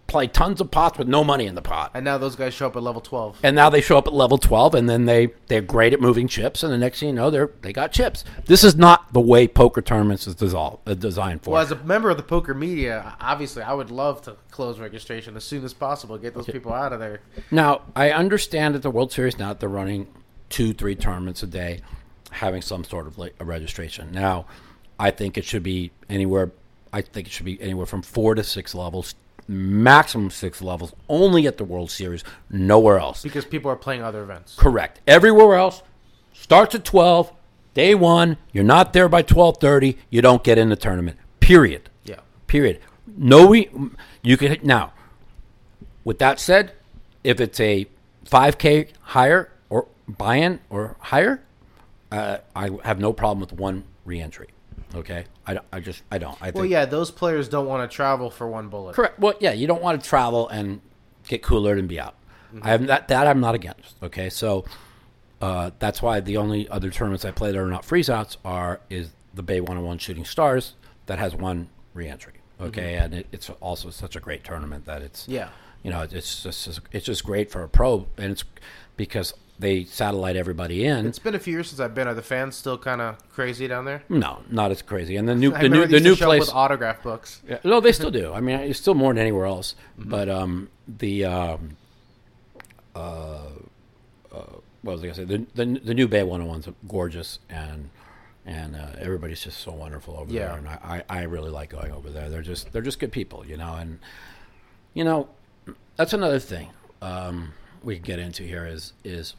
play tons of pots with no money in the pot. And now those guys show up at level twelve. And now they show up at level twelve, and then they, they're great at moving chips, and the next thing you know, they're they got chips. This is not the way poker tournaments is dissolved, uh, designed for. Well, as a member of the poker media, obviously, I would love to close registration as soon as possible, get those okay. people out of there. Now, I understand that the World Series now, they're running two, three tournaments a day, having some sort of like a registration. Now, I think it should be anywhere, I think it should be anywhere from four to six levels, maximum six levels, only at the World Series, nowhere else. Because people are playing other events. Correct. Everywhere else starts at twelve, day one, you're not there by twelve thirty, you don't get in the tournament. Period. Yeah. Period. No, we, you can, now, with that said, if it's a five K higher or buy-in or higher, uh, I have no problem with one re-entry. Okay, I, I just I don't. I think, well, yeah, those players don't want to travel for one bullet. Correct. Well, yeah, you don't want to travel and get coolered and be out. Mm-hmm. I have that. That I'm not against. Okay, so uh, that's why the only other tournaments I play that are not freeze outs are is the Bay one oh one Shooting Stars that has one re-entry. Okay, mm-hmm. and it, it's also such a great tournament that it's yeah, you know, it's just it's just great for a pro, and it's because they satellite everybody in. It's been a few years since I've been. Are the fans still kind of crazy down there? No, not as crazy. And the new, I the new, the new show place up with autograph books. Yeah, no, they still do. I mean, it's still more than anywhere else. Mm-hmm. But um, the um, uh, uh, what was I gonna say? The the, the new Bay one oh one's gorgeous, and and uh, everybody's just so wonderful over yeah. there. And I, I, I really like going over there. They're just they're just good people, you know. And you know, that's another thing um, we can get into here is is.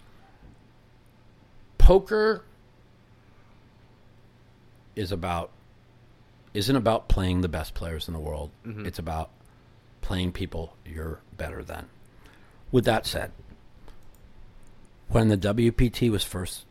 Poker is about isn't about playing the best players in the world. Mm-hmm. It's about playing people you're better than. With that said, when the W P T was first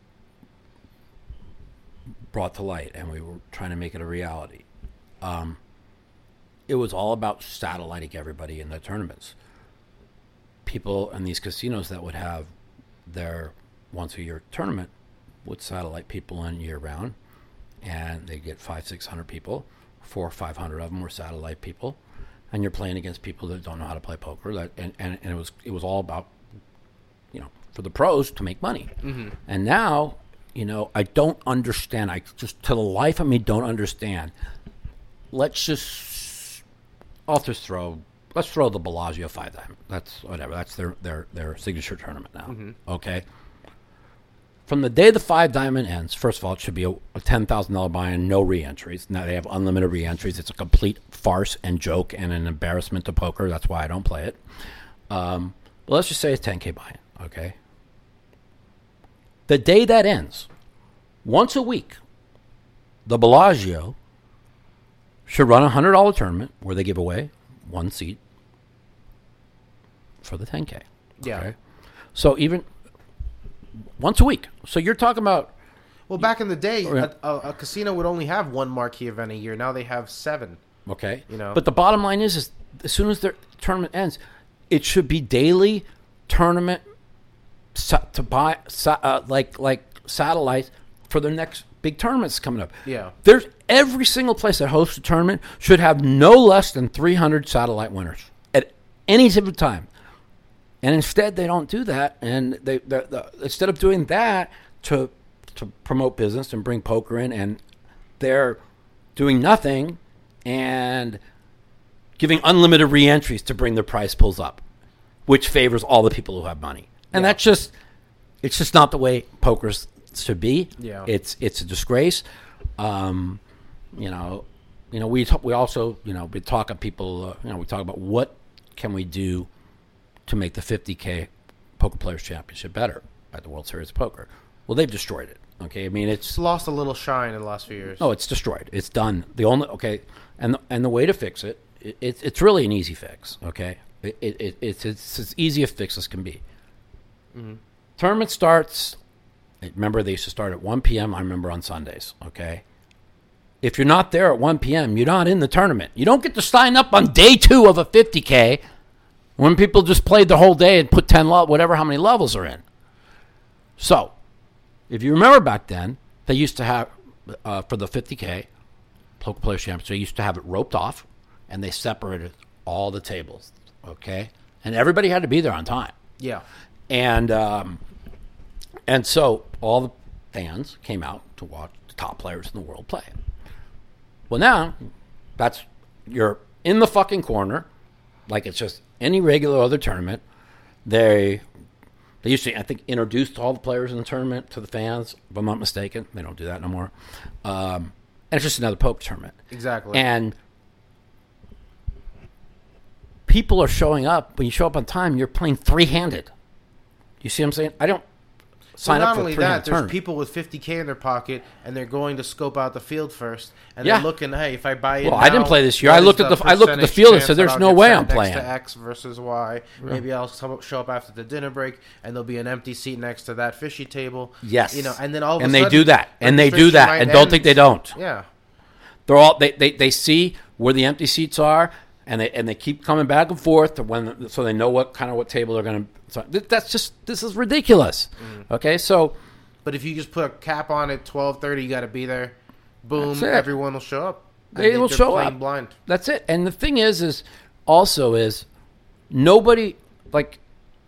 brought to light and we were trying to make it a reality, um, it was all about satelliting everybody in the tournaments. People in these casinos that would have their once-a-year tournament would satellite people in year-round, and they get five, six hundred people. Four or five hundred of them were satellite people, and you're playing against people that don't know how to play poker. That and, and, and it was it was all about, you know, for the pros to make money. Mm-hmm. And now, you know, I don't understand. I just to the life of me don't understand. Let's just, I'll just throw. Let's throw the Bellagio five diamond. That's whatever. That's their their their signature tournament now. Mm-hmm. Okay. From the day the five diamond ends, first of all, it should be a, a ten thousand dollars buy-in, no re-entries. Now they have unlimited re-entries. It's a complete farce and joke and an embarrassment to poker. That's why I don't play it. Um, but let's just say it's ten K buy-in, okay? The day that ends, once a week, the Bellagio should run a one hundred dollars tournament where they give away one seat for the ten K. Yeah. Okay? So even once a week. So you're talking about... Well, back in the day, a, a, a casino would only have one marquee event a year. Now they have seven. Okay. You know. But the bottom line is, is as soon as their tournament ends, it should be daily tournament sa- to buy sa- uh, like like satellites for their next big tournaments coming up. Yeah. There's every single place that hosts a tournament should have no less than three hundred satellite winners at any given time. And instead, they don't do that. And they the, instead of doing that to to promote business and bring poker in, and they're doing nothing and giving unlimited re-entries to bring their prize pools up, which favors all the people who have money. And yeah. that's just it's just not the way poker should be. Yeah, it's it's a disgrace. Um, you know, you know we talk, we also you know we talk of people. Uh, you know, we talk about what can we do to make the fifty K Poker Players Championship better at the World Series of Poker. Well, they've destroyed it. Okay, I mean it's, it's lost a little shine in the last few years. Oh, it's destroyed. It's done. The only okay, and the, and the way to fix it, it, it it's really an easy fix. Okay, it, it, it it's it's as easy a fix as can be. Mm-hmm. Tournament starts. Remember, they used to start at one p.m. I remember on Sundays. Okay, if you're not there at one p.m., you're not in the tournament. You don't get to sign up on day two of a fifty K. When people just played the whole day and put ten, le- whatever how many levels are in. So, if you remember back then, they used to have, uh, for the fifty K, Poker Players Championship, they used to have it roped off, and they separated all the tables okay? And everybody had to be there on time. Yeah. And um, and so all the fans came out to watch the top players in the world play. Well, now that's you're in the fucking corner, like it's just any regular other tournament. They they used to, I think, introduced all the players in the tournament to the fans, if I'm not mistaken. They don't do that no more. Um, and it's just another poker tournament. Exactly. And people are showing up. When you show up on time, you're playing three-handed. You see what I'm saying? I don't sign well, up for not only three-handed that, there's tournament. people with fifty K in their pocket, and they're going to scope out the field first, and Yeah. they're looking, hey, if I buy it Well, now, I didn't play this year. what I is looked at the- I looked at the percentage field and chance said, that "There's I'll no get way sat I'm next playing." to X versus Y. Maybe I'll some- show up after the dinner break, and there'll be an empty seat next to that fishy table. Yes. You know, and then all of a And they sudden, do that. And the they do fishy that. might And don't end. think they don't. Yeah. They're all they, they, they see where the empty seats are, and they and they keep coming back and forth to when so they know what kind of what table they're going to. So th- that's just this is ridiculous. Mm-hmm. Okay, so But if you just put a cap on at twelve thirty, you got to be there. Boom, That's it. everyone will show up. And They will they're show playing up. blind. that's it. And the thing is, is also is nobody like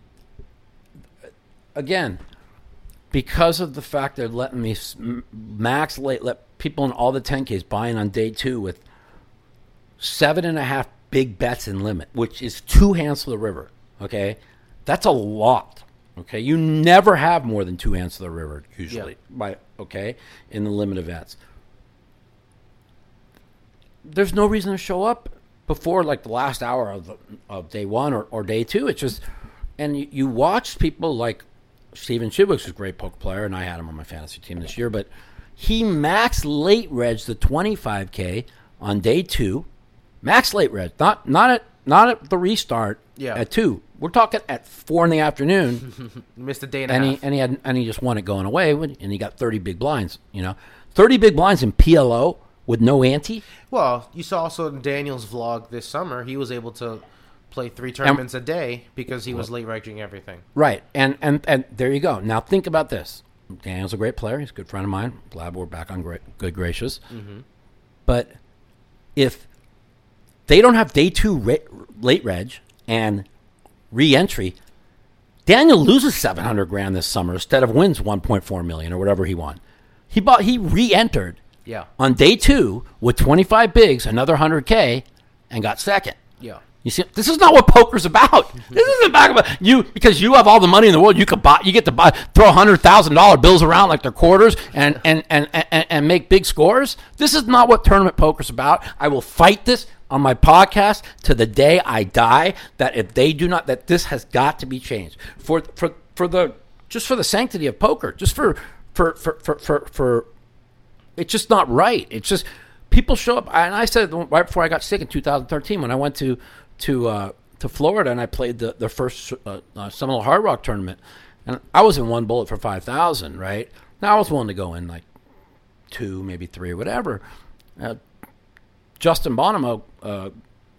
again because of the fact they're letting me s- m- max late let people in all the ten Ks buy in on day two with seven and a half big bets in limit, which is two hands to the river. Okay, that's a lot. Okay, you never have more than two hands to the river usually. Yeah. By okay, in the limit events, there's no reason to show up before like the last hour of the, of day one or, or day two. It's just, and you, you watch people like Steven Chidwick's a great poker player, and I had him on my fantasy team this year, but he max late reg the twenty-five K on day two. Max late reg, not not at not at the restart. Yeah. At two. We're talking at four in the afternoon, Missed a day and a and half. he and he had and he just won it going away, when- and he got thirty big blinds. You know, thirty big blinds in P L O with no ante. Well, you saw also in Daniel's vlog this summer, he was able to play three tournaments a day because he was late regging everything. Right, and and and there you go. Now think about this. Daniel's a great player. He's a good friend of mine. Glad we're back on great, good gracious. Mm-hmm. But if they don't have day two re- late reg and re-entry, Daniel loses seven hundred grand this summer instead of wins one point four million or whatever he won. He bought. He re-entered Yeah. on day two with twenty-five bigs, another one hundred K, and got second. Yeah. You see, this is not what poker's about. This isn't about you because you have all the money in the world. You could buy, you get to buy, throw hundred thousand dollar bills around like they're quarters and and, and and and make big scores. This is not what tournament poker's about. I will fight this on my podcast to the day I die. That if they do not, that this has got to be changed for for for the just for the sanctity of poker, just for for for for for. for it's just not right. It's just people show up, and I said right before I got sick in two thousand thirteen when I went to to uh, to Florida and I played the the first uh, uh, Seminole Hard Rock tournament, and I was in one bullet for five thousand. Right now, I was willing to go in like two, maybe three, or whatever. Uh, Justin Bonomo, uh,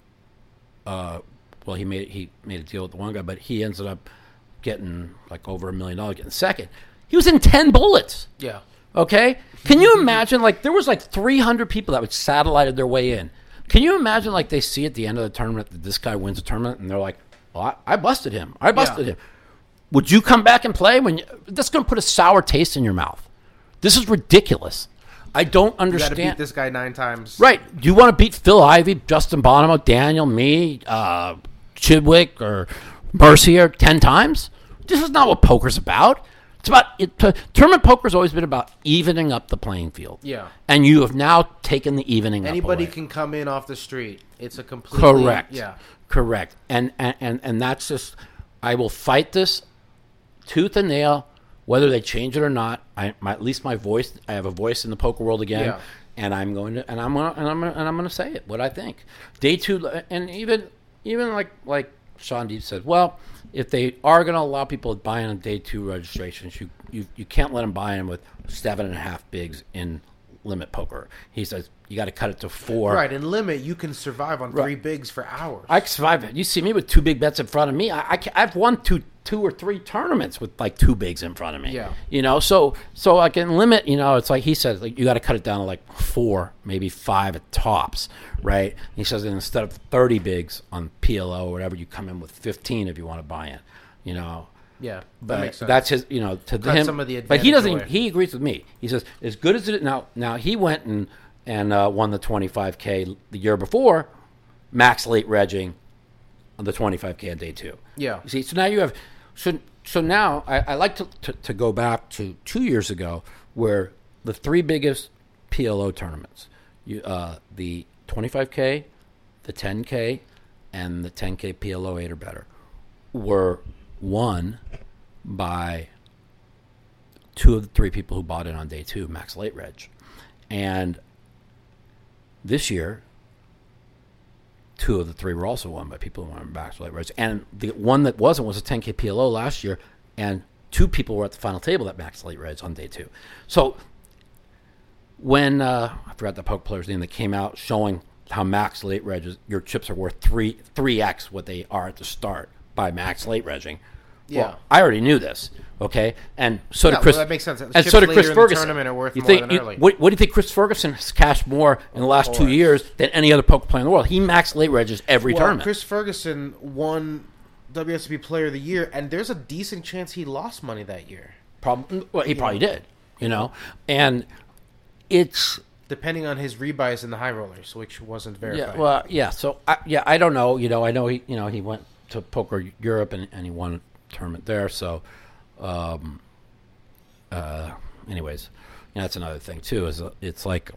uh, well, he made he made a deal with the one guy, but he ended up getting like over a million dollars, getting second. He was in ten bullets. Yeah. Okay? Can you imagine, like, there was like three hundred people that would satellited their way in. Can you imagine, like, they see at the end of the tournament that this guy wins a tournament, and they're like, well, I, I busted him. I busted Yeah. him. Would you come back and play? When you, that's going to put a sour taste in your mouth. This is ridiculous. I don't You got to understand. beat this guy nine times. Right. Do you want to beat Phil Ivey, Justin Bonomo, Daniel, me, uh, Chidwick, or Mercier ten times? This is not what poker's about. It's about it, t- tournament poker's always been about evening up the playing field. Yeah. And you have now taken the evening Anybody up away. can come in off the street. It's a completely... Correct. Yeah. Correct. And, and and and that's just I will fight this tooth and nail, whether they change it or not. I my, at least my voice. I have a voice in the poker world again, Yeah. and I'm going to and I'm gonna and I'm gonna, and I'm going to say it what I think. Day two, and even even like like Sean Deep said, well, if they are going to allow people to buy in on day two registrations, you, you you can't let them buy in with seven and a half bigs in limit poker. He says you got to cut it to four. Right. In limit, you can survive on three bigs for hours. I can survive it. You see me with two big bets in front of me. I, I can, I've won two two or three tournaments with like two bigs in front of me. Yeah. You know, so so I can limit, you know, it's like he says, like you got to cut it down to like four, maybe five at tops, right? He says that instead of thirty bigs on P L O or whatever, you come in with fifteen if you want to buy in, you know. Yeah, that But makes sense. that's his, you know, to Cut him. some of the but he doesn't. advantage Even, he agrees with me. He says as good as it now. Now he went and and uh, won the twenty-five K the year before, max late regging on the twenty-five K on day two. Yeah. You see, so now you have so so now I, I like to, to to go back to two years ago where the three biggest P L O tournaments, you uh, the twenty-five K, the ten K, and the ten K P L O eight or better, were won by two of the three people who bought in on day two, max late reg. And this year, two of the three were also won by people who won max late reg. And the one that wasn't was a ten K P L O last year, and two people were at the final table that max late reg on day two. So when, uh, I forgot the poker player's name that came out showing how max late reg is, your chips are worth three, three X what they are at the start by max late regging. Yeah. Well, I already knew this, okay? And so Yeah, did Chris. well, that makes sense. And Chips so did later Chris in the Ferguson. tournament are worth you more think, than you- early. What, what do you think Chris Ferguson has cashed more in the last two course. years than any other poker player in the world? He maxed late regs every Well, tournament. Chris Ferguson won W S O P Player of the Year, and there's a decent chance he lost money that year, Probably, well, he probably did, you know? And it's... depending on his rebuys in the high rollers, which wasn't verified. Yeah, well, yeah. So, I, yeah, I don't know. You know, I know he, you know, he went to Poker Europe and, and he won a tournament there. So, um, uh, anyways, you know, that's another thing too. Is uh, it's like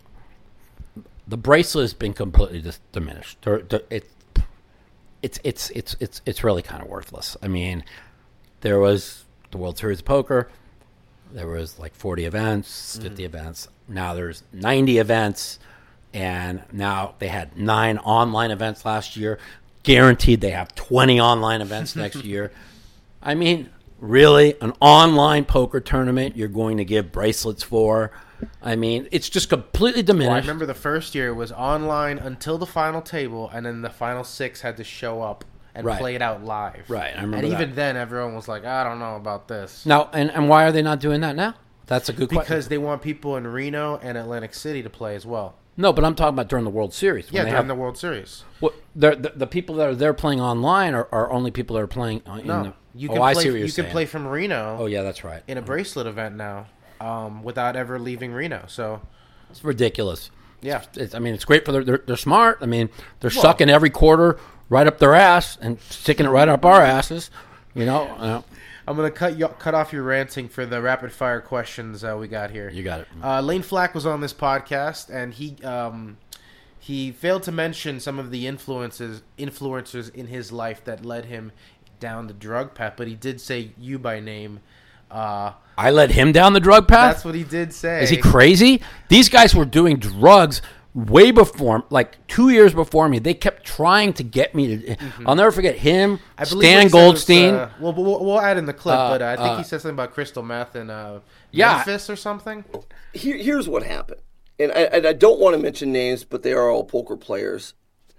the bracelet has been completely dis- diminished. There, there, it, it's it's it's it's it's really kind of worthless. I mean, there was the World Series of Poker. There was like forty events, fifty mm-hmm. events. Now there's ninety events, and now they had nine online events last year. Guaranteed they have twenty online events next year. I mean, really, an online poker tournament you're going to give bracelets for? I mean, it's just completely diminished. Well, I remember the first year it was online until the final table, and then the final six had to show up and Right. play it out live. Right, I remember And even that. then, everyone was like, I don't know about this. Now, and, and why are they not doing that now? That's a good question. Because they want people in Reno and Atlantic City to play as well. No, but I'm talking about during the World Series. when Yeah, they during have- the World Series. Well, they're- the, the people that are there playing online are, are only people that are playing uh, in No, the... you oh, can I play. see what you're You saying. can play from Reno Oh, yeah, that's right. in a bracelet event now, um, without ever leaving Reno. So It's ridiculous. yeah, It's, I mean, it's great for their, they're, they're smart. I mean, they're sucking every quarter right up their ass and sticking it right up our asses. You know, uh, I'm gonna cut you, cut off your ranting for the rapid fire questions uh, we got here. you got it. Uh, Lane Flack was on this podcast, and he um, he failed to mention some of the influences influencers in his life that led him down the drug path. But he did say you by name. Uh, I led him down the drug path? that's what he did say. Is he crazy? These guys were doing drugs way before, like two years before me. They kept trying to get me to. Mm-hmm. I'll never forget him, I believe what Stan he said Goldstein. was, uh, well, we'll, we'll add in the clip, Uh, but uh, I think uh, he said something about crystal meth in uh, Yeah. Memphis or something. Here, here's what happened, and I, and I don't want to mention names, but they are all poker players.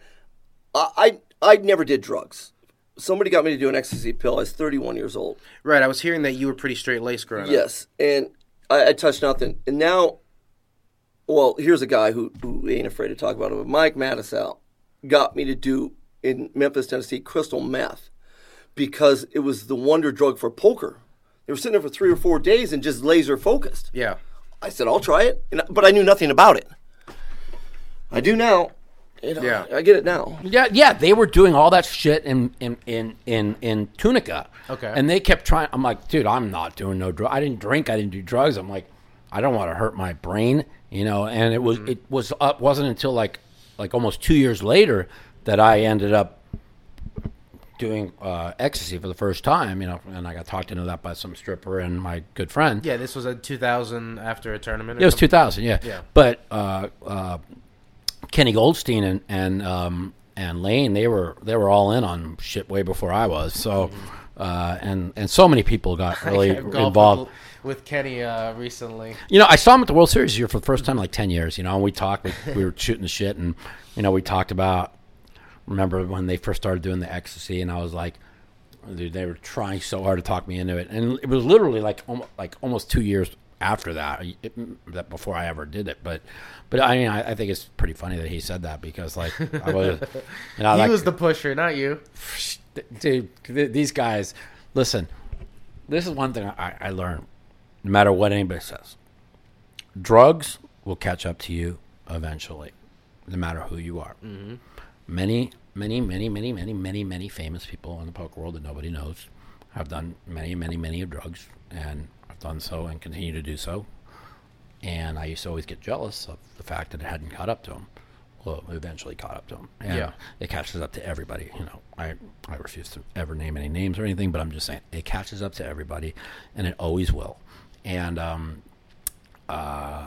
I, I I never did drugs. Somebody got me to do an ecstasy pill. I was thirty-one years old. Right, I was hearing that you were pretty straight laced growing up. Yes, and I, I touched nothing. And now, well, here's a guy who, who ain't afraid to talk about it. But Mike Mattisal got me to do in Memphis, Tennessee, crystal meth because it was the wonder drug for poker. They were sitting there for three or four days and just laser focused. Yeah. I said, I'll try it, and, but I knew nothing about it. I do now. You know, Yeah. I get it now. Yeah, yeah, they were doing all that shit in in in in, in Tunica. Okay. And they kept trying. I'm like, dude, I'm not doing no drug. I didn't drink. I didn't do drugs. I'm like, I don't want to hurt my brain, you know. And it was Mm-hmm. it was up. Wasn't until like like almost two years later that I ended up doing uh, ecstasy for the first time, you know. And I got talked into that by some stripper and my good friend. Yeah, this was a two thousand after a tournament. Or It was something? two thousand, yeah. Yeah. But uh, uh, Kenny Goldstein and and um, and Lane, they were they were all in on shit way before I was. So, uh, and and so many people got really I golfed involved. With, with Kenny uh, recently. You know, I saw him at the World Series this year for the first time in like ten years. You know, and we talked. We, we were shooting the shit, and you know, we talked about. Remember when they first started doing the ecstasy, and I was like, Dude, they were trying so hard to talk me into it, and it was literally like almost, like almost two years after that, it, that before I ever did it. But, but I mean, I, I think it's pretty funny that he said that because, like, I was, you know, he like, was the pusher, not you. Dude, these guys. Listen, this is one thing I, I learned. No matter what anybody says, drugs will catch up to you eventually, no matter who you are. Mm-hmm. Many. Many, many, many, many, many, many famous people in the poker world that nobody knows have done many, many, many of drugs, and I've done so and continue to do so. And I used to always get jealous of the fact that it hadn't caught up to them. Well, it eventually caught up to them. And yeah. It catches up to everybody. You know, I, I refuse to ever name any names or anything, but I'm just saying it catches up to everybody, and it always will. And um, uh.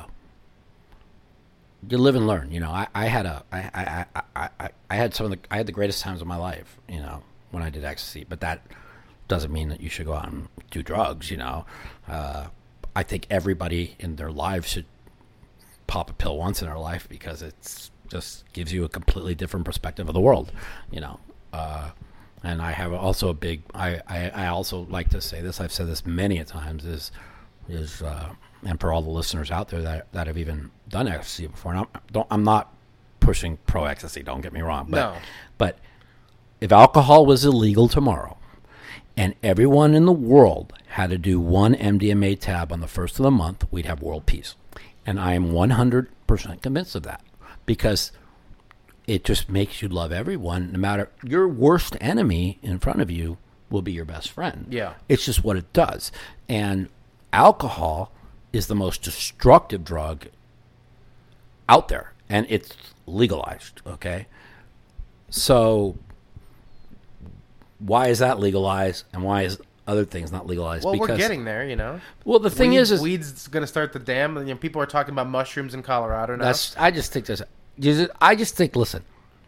You live and learn, you know. I, I had a, I, I, I, I, I had some of the, I had the greatest times of my life, you know, when I did ecstasy. But that doesn't mean that you should go out and do drugs, you know. Uh, I think everybody in their lives should pop a pill once in their life because it's just gives you a completely different perspective of the world, you know. Uh, and I have also a big, I, I, I also like to say this. I've said this many a times. Is, is. Uh, And for all the listeners out there that that have even done ecstasy before, and I'm, don't, I'm not pushing pro ecstasy. Don't get me wrong, but no. but if alcohol was illegal tomorrow, and everyone in the world had to do one M D M A tab on the first of the month, we'd have world peace. And I am one hundred percent convinced of that because it just makes you love everyone. No matter your worst enemy in front of you will be your best friend. Yeah, it's just what it does. And alcohol is the most destructive drug out there, and it's legalized, okay? So why is that legalized, and why is other things not legalized? Well, because, we're getting there, you know. Well, the thing Weed, is, is weed's going to start the dam, and you know, people are talking about mushrooms in Colorado now. That's. I just think this. I just think. Listen,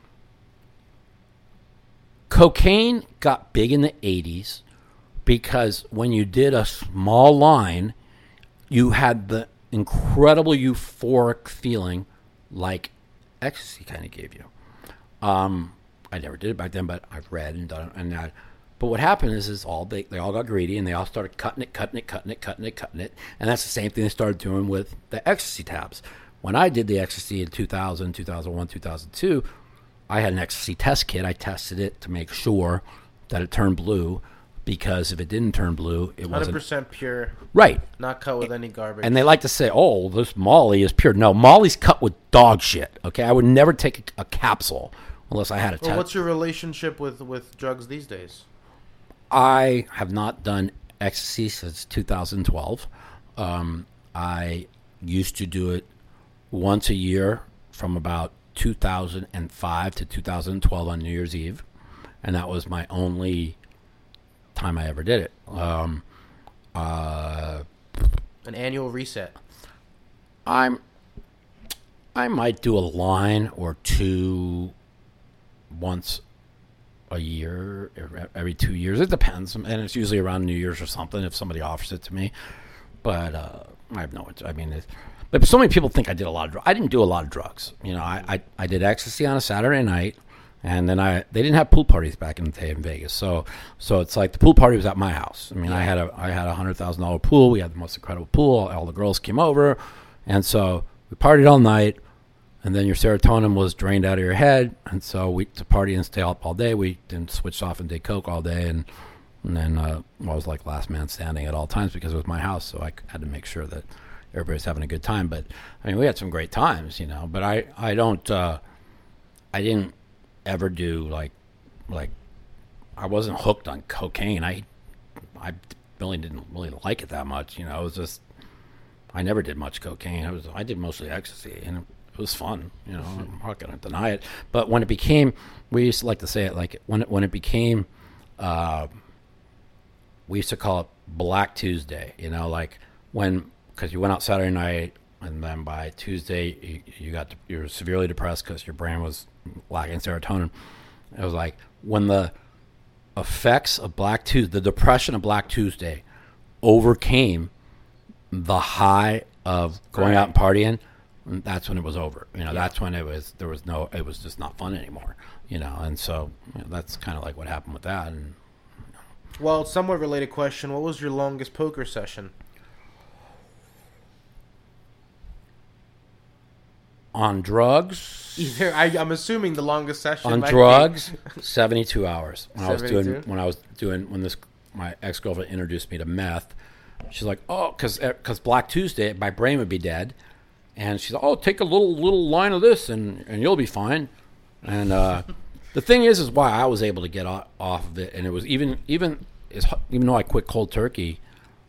cocaine got big in the eighties because when you did a small line, you had the incredible euphoric feeling like ecstasy kind of gave you. Um, I never did it back then, but I've read and done it and that. But what happened is, is all they, they all got greedy and they all started cutting it, cutting it, cutting it, cutting it, cutting it. And that's the same thing they started doing with the ecstasy tabs. When I did the ecstasy in two thousand, two thousand one, two thousand two, I had an ecstasy test kit. I tested it to make sure that it turned blue. Because if it didn't turn blue, it wasn't... one hundred percent pure. Right. Not cut with any garbage. And they like to say, oh, this Molly is pure. No, Molly's cut with dog shit, okay? I would never take a, a capsule unless I had a test. Well, what's your relationship with, with drugs these days? I have not done ecstasy since two thousand twelve. Um, I used to do it once a year from about two thousand five to two thousand twelve on New Year's Eve. And that was my only... time I ever did it. Um, uh, An annual reset. I'm. I might do a line or two once a year, every two years. It depends, and it's usually around New Year's or something if somebody offers it to me. But uh, I have no. I mean, it's, but so many people think I did a lot of drugs. I didn't do a lot of drugs. You know, I, I I did ecstasy on a Saturday night. And then I, they didn't have pool parties back in the day in Vegas, so so it's like the pool party was at my house. I mean, I had a I had a hundred thousand dollar pool. We had the most incredible pool. All the girls came over, and so we partied all night. And then your serotonin was drained out of your head, and so we to party and stay up all day. We then switched off and did coke all day, and and then uh, I was like last man standing at all times because it was my house, so I had to make sure that everybody was having a good time. But I mean, we had some great times, you know. But I I don't uh, I didn't. ever do like like I wasn't hooked on cocaine. I I really didn't really like it that much, you know. It was just I never did much cocaine. I was I did mostly ecstasy, and it was fun, you know. I'm not gonna deny it. But when it became, we used to like to say it like when it, when it became, uh, we used to call it Black Tuesday, you know, like when because you went out Saturday night. And then by Tuesday, you, you got you were severely depressed because your brain was lacking serotonin. It was like when the effects of Black Tuesday, the depression of Black Tuesday, overcame the high of going right. out and partying. That's when it was over. You know, yeah. That's when it was. There was no. It was just not fun anymore. You know, and so you know, that's kind of like what happened with that. And Well, somewhat related question. What was your longest poker session? On drugs? Either I, I'm assuming the longest session. On might drugs, seventy-two hours. When I was seventy-two? doing, when I was doing, when this, my ex-girlfriend introduced me to meth, she's like, oh, because because Black Tuesday, my brain would be dead, and she's like, oh, take a little little line of this, and, and you'll be fine. And uh, the thing is, is why I was able to get off, off of it, and it was even even as, even though I quit cold turkey,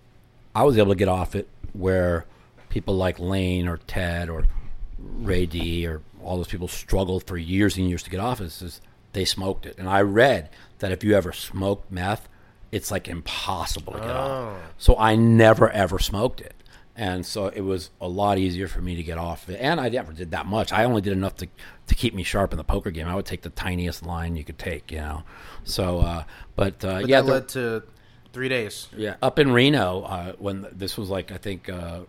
I was able to get off it where people like Lane or Ted or Ray D or all those people struggled for years and years to get off it. Is they smoked it, and I read that if you ever smoked meth, it's like impossible to get Oh. off. So I never ever smoked it, and so it was a lot easier for me to get off of it. And I never did that much. I only did enough to to keep me sharp in the poker game. I would take the tiniest line you could take, you know. So, uh, but, uh, But yeah, that the- led to three days. yeah, up in Reno, uh, when this was like I think. Uh,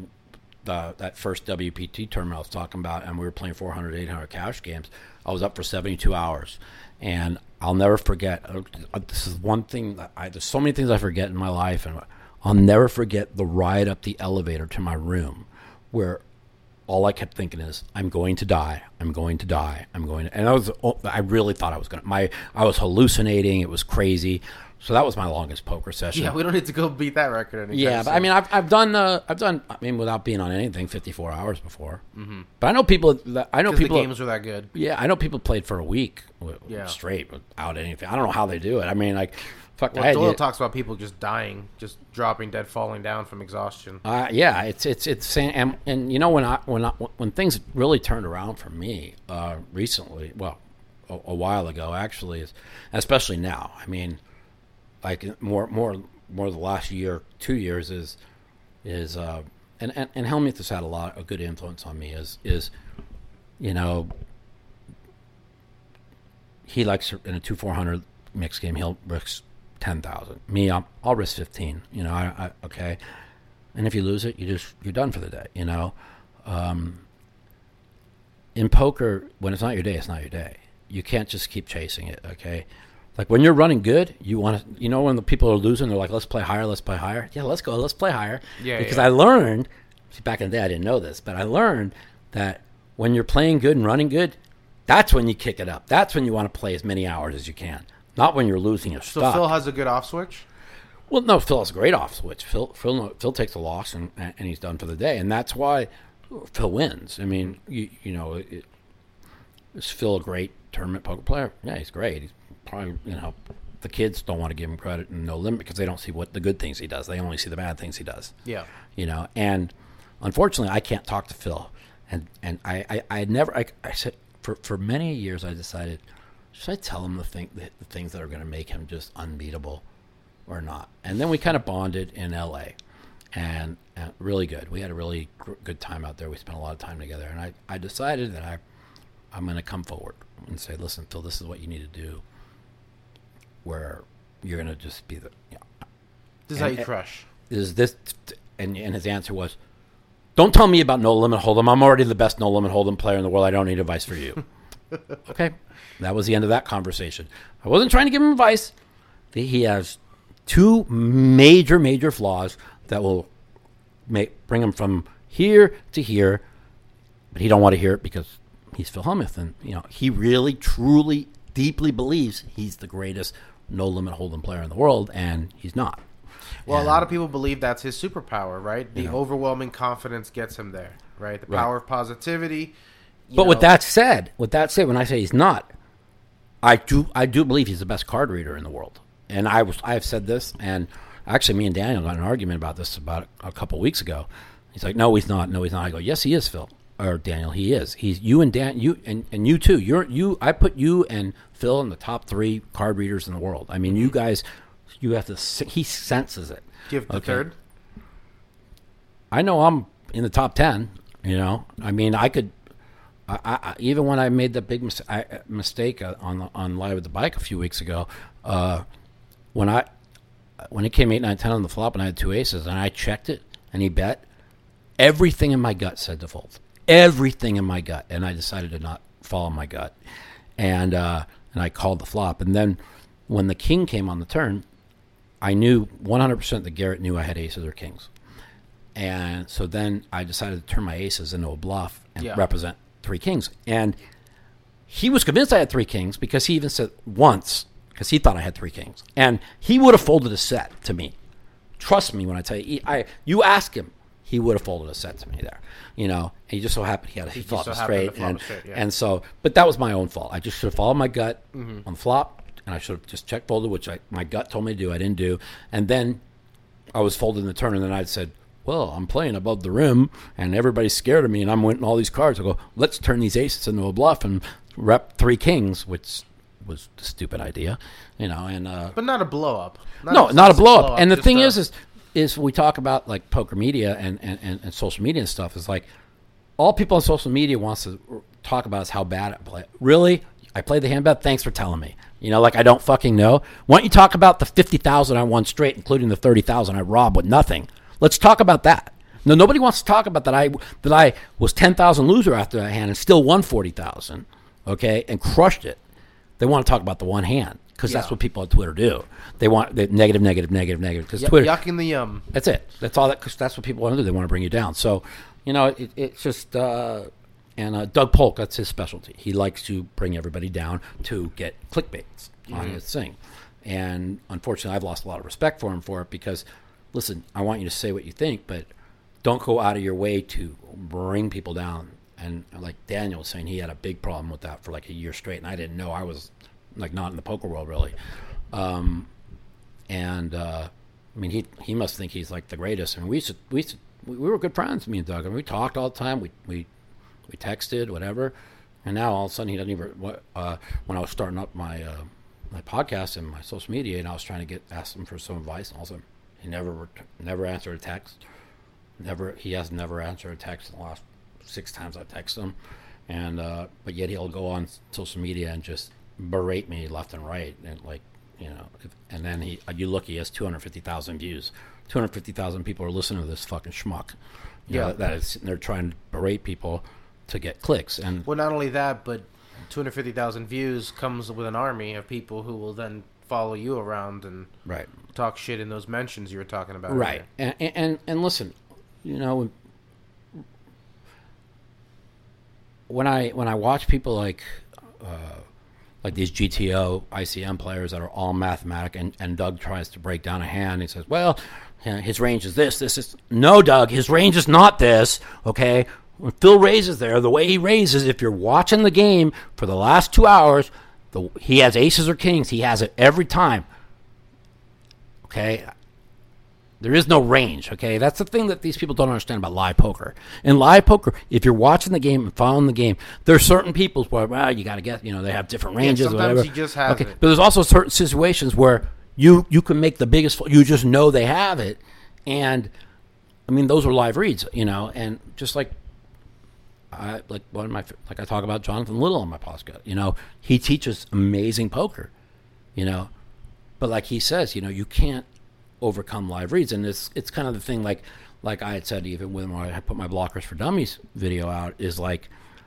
The, that first W P T tournament I was talking about, and we were playing four hundred, eight hundred cash games. I was up for seventy-two hours, and I'll never forget. Uh, this is one thing that I. There's so many things I forget in my life, and I'll never forget the ride up the elevator to my room, where all I kept thinking is, "I'm going to die. I'm going to die. I'm going." To, and I was. I really thought I was going to. My. I was hallucinating. It was crazy. So that was my longest poker session. Yeah, we don't need to go beat that record anytime Yeah, but soon. I mean, I've I've done uh, I've done I mean without being on anything, fifty-four hours before. Mm-hmm. But I know people. That, I know 'Cause the people. games were that good. Yeah, I know people played for a week w- Yeah. straight without anything. I don't know how they do it. I mean, like, fuck. Well, I Doyle did- talks about people just dying, just dropping dead, falling down from exhaustion. Uh, yeah, it's it's it's and, and you know when I when I, when things really turned around for me uh, recently, well, a, a while ago actually, is especially now. I mean, like more more more the last year, two years is is uh, and and and Helmuth has had a lot a good influence on me. Is is you know he likes in a two four hundred mixed game he'll risk ten thousand. Me, I'm, I'll risk fifteen. You know, I, I okay. And if you lose it, you just you're done for the day. You know, um, in poker, when it's not your day, it's not your day. You can't just keep chasing it. Okay, like when you're running good, you want to. You know, when the people are losing, they're like, "Let's play higher. Let's play higher." Yeah, let's go. Let's play higher. Yeah, because yeah. I learned. See, back in the day, I didn't know this, but I learned that when you're playing good and running good, that's when you kick it up. That's when you want to play as many hours as you can. Not when you're losing your So stuff. Phil has a good off switch? Well, no, Phil has a great off switch. Phil, Phil, Phil takes a loss and and he's done for the day, and that's why Phil wins. I mean, you you know, it, is Phil a great tournament poker player? Yeah, he's great. He's probably you know, the kids don't want to give him credit in No Limit because they don't see what the good things he does. They only see the bad things he does. Yeah. You know, and unfortunately, I can't talk to Phil, and and I I, I never I, I said for for many years I decided should I tell him the thing the, the things that are going to make him just unbeatable or not. And then we kind of bonded in L A and, and really good. We had a really gr- good time out there. We spent a lot of time together. And I, I decided that I, I'm going to come forward and say, listen, Phil, this is what you need to do where you're going to just be the, you know, This is how And- you crush. is this, and, and his answer was, don't tell me about No Limit Hold'em. I'm already the best No Limit Hold'em player in the world. I don't need advice for you. Okay. That was the end of that conversation. I wasn't trying to give him advice. He has two major, major flaws that will make bring him from here to here, but he don't want to hear it because he's Phil Hellmuth, and you know he really, truly, deeply believes he's the greatest No Limit Hold'em player in the world, and he's not. Well, And- a lot of people believe that's his superpower, right? The Yeah. overwhelming confidence gets him there, right? The Right. power of positivity. you But with know. that said, with that said, when I say he's not, I do I do believe he's the best card reader in the world. And I was I have said this, and actually me and Daniel got in an argument about this about a couple weeks ago. He's like, no, he's not. No, he's not. I go, yes, he is, Phil or Daniel. He is. He's you and Dan. You and, and you too. You're you. I put you and Phil in the top three card readers in the world. I mean, you guys. You have to. He senses it. Give the Okay. third. I know I'm in the top ten. You know, I mean, I could. I, I, even when I made the big mis- I, mistake uh, on the, on Live with the Bike a few weeks ago, uh, when I when it came eight, nine, ten on the flop, and I had two aces, and I checked it, and he bet, everything in my gut said to fold. Everything in my gut, and I decided to not follow my gut, and uh, and I called the flop, and then when the king came on the turn, I knew one hundred percent that Garrett knew I had aces or kings. And so then I decided to turn my aces into a bluff and Yeah. represent three kings. And he was convinced I had three kings because he even said once, because he thought I had three kings. And he would have folded a set to me. Trust me when I tell you. He, I, you ask him, he would have folded a set to me there. You know, and he just so happened he had a he flop so happened straight. to flop And, a straight, yeah. and so, but that was my own fault. I just should have followed my gut Mm-hmm. on the flop, and I should have just check folded, which I, my gut told me to do. I didn't do. And then I was folded in the turn, and then I said, well, I'm playing above the rim, and everybody's scared of me, and I'm winning all these cards. I go, let's turn these aces into a bluff and rep three kings, which was a stupid idea, you know. And uh, But not a blow up. Not no, a not a blow up. blow-up, And the just thing a- is, is, is we talk about like poker media and, and, and, and social media and stuff. Is like all people on social media wants to talk about is how bad I play. Really, I played the hand bad. Thanks for telling me. You know, like I don't fucking know. Why don't you talk about the fifty thousand I won straight, including the thirty thousand I robbed with nothing? Let's talk about that. No, nobody wants to talk about that. I that I was ten thousand loser after that hand and still won forty thousand. Okay, and crushed it. They want to talk about the one hand because that's Yeah. what people on Twitter do. They want the negative, negative, negative, negative. Because Y- Twitter, yucking the yum. that's it. That's all that. Cause that's what people want to do. They want to bring you down. So, you know, it, it's just. Uh, and uh, Doug Polk, that's his specialty. He likes to bring everybody down to get clickbaits on his thing. And unfortunately, I've lost a lot of respect for him for it because, listen, I want you to say what you think, but don't go out of your way to bring people down. And like Daniel was saying, he had a big problem with that for like a year straight, and I didn't know. I was like not in the poker world really. Um, and uh, I mean, he he must think he's like the greatest. I mean, we used to, we used to, we were good friends, me and Doug, and we talked all the time. We we we texted, whatever. And now all of a sudden he doesn't even. What uh, when I was starting up my uh, my podcast and my social media, and I was trying to get ask him for some advice, and all of a sudden he never ret- never answered a text. Never he has never answered a text in the last six times I texted him, and uh, but yet he'll go on social media and just berate me left and right, and like you know, if, and then he you look he has two hundred fifty thousand views, two hundred fifty thousand people are listening to this fucking schmuck. You Yeah, know, that is they're trying to berate people to get clicks, and Well, not only that, but two hundred fifty thousand views comes with an army of people who will then follow you around and right, talk shit in those mentions you were talking about. right, earlier. and, and and listen, you know, when I when I watch people like uh, like these G T O I C M players that are all mathematic, and, and Doug tries to break down a hand, he says, well, you know, his range is this, this is no, Doug, his range is not this. Okay, when Phil raises there, the way he raises, if you're watching the game for the last two hours, the, he has aces or kings. He has it every time. Okay. There is no range, okay? That's the thing that these people don't understand about live poker. In live poker, if you're watching the game and following the game, there are certain people where, well, you got to get, you know, they have different ranges or sometimes whatever. he just has okay. it. But there's also certain situations where you, you can make the biggest, you just know they have it. And, I mean, those are live reads, you know, and just like, I like one of my, like I talk about Jonathan Little on my podcast, you know, he teaches amazing poker, you know, but like he says, you know, you can't overcome live reads, and it's it's kind of the thing like like I had said even when I put my Blockers for Dummies video out is like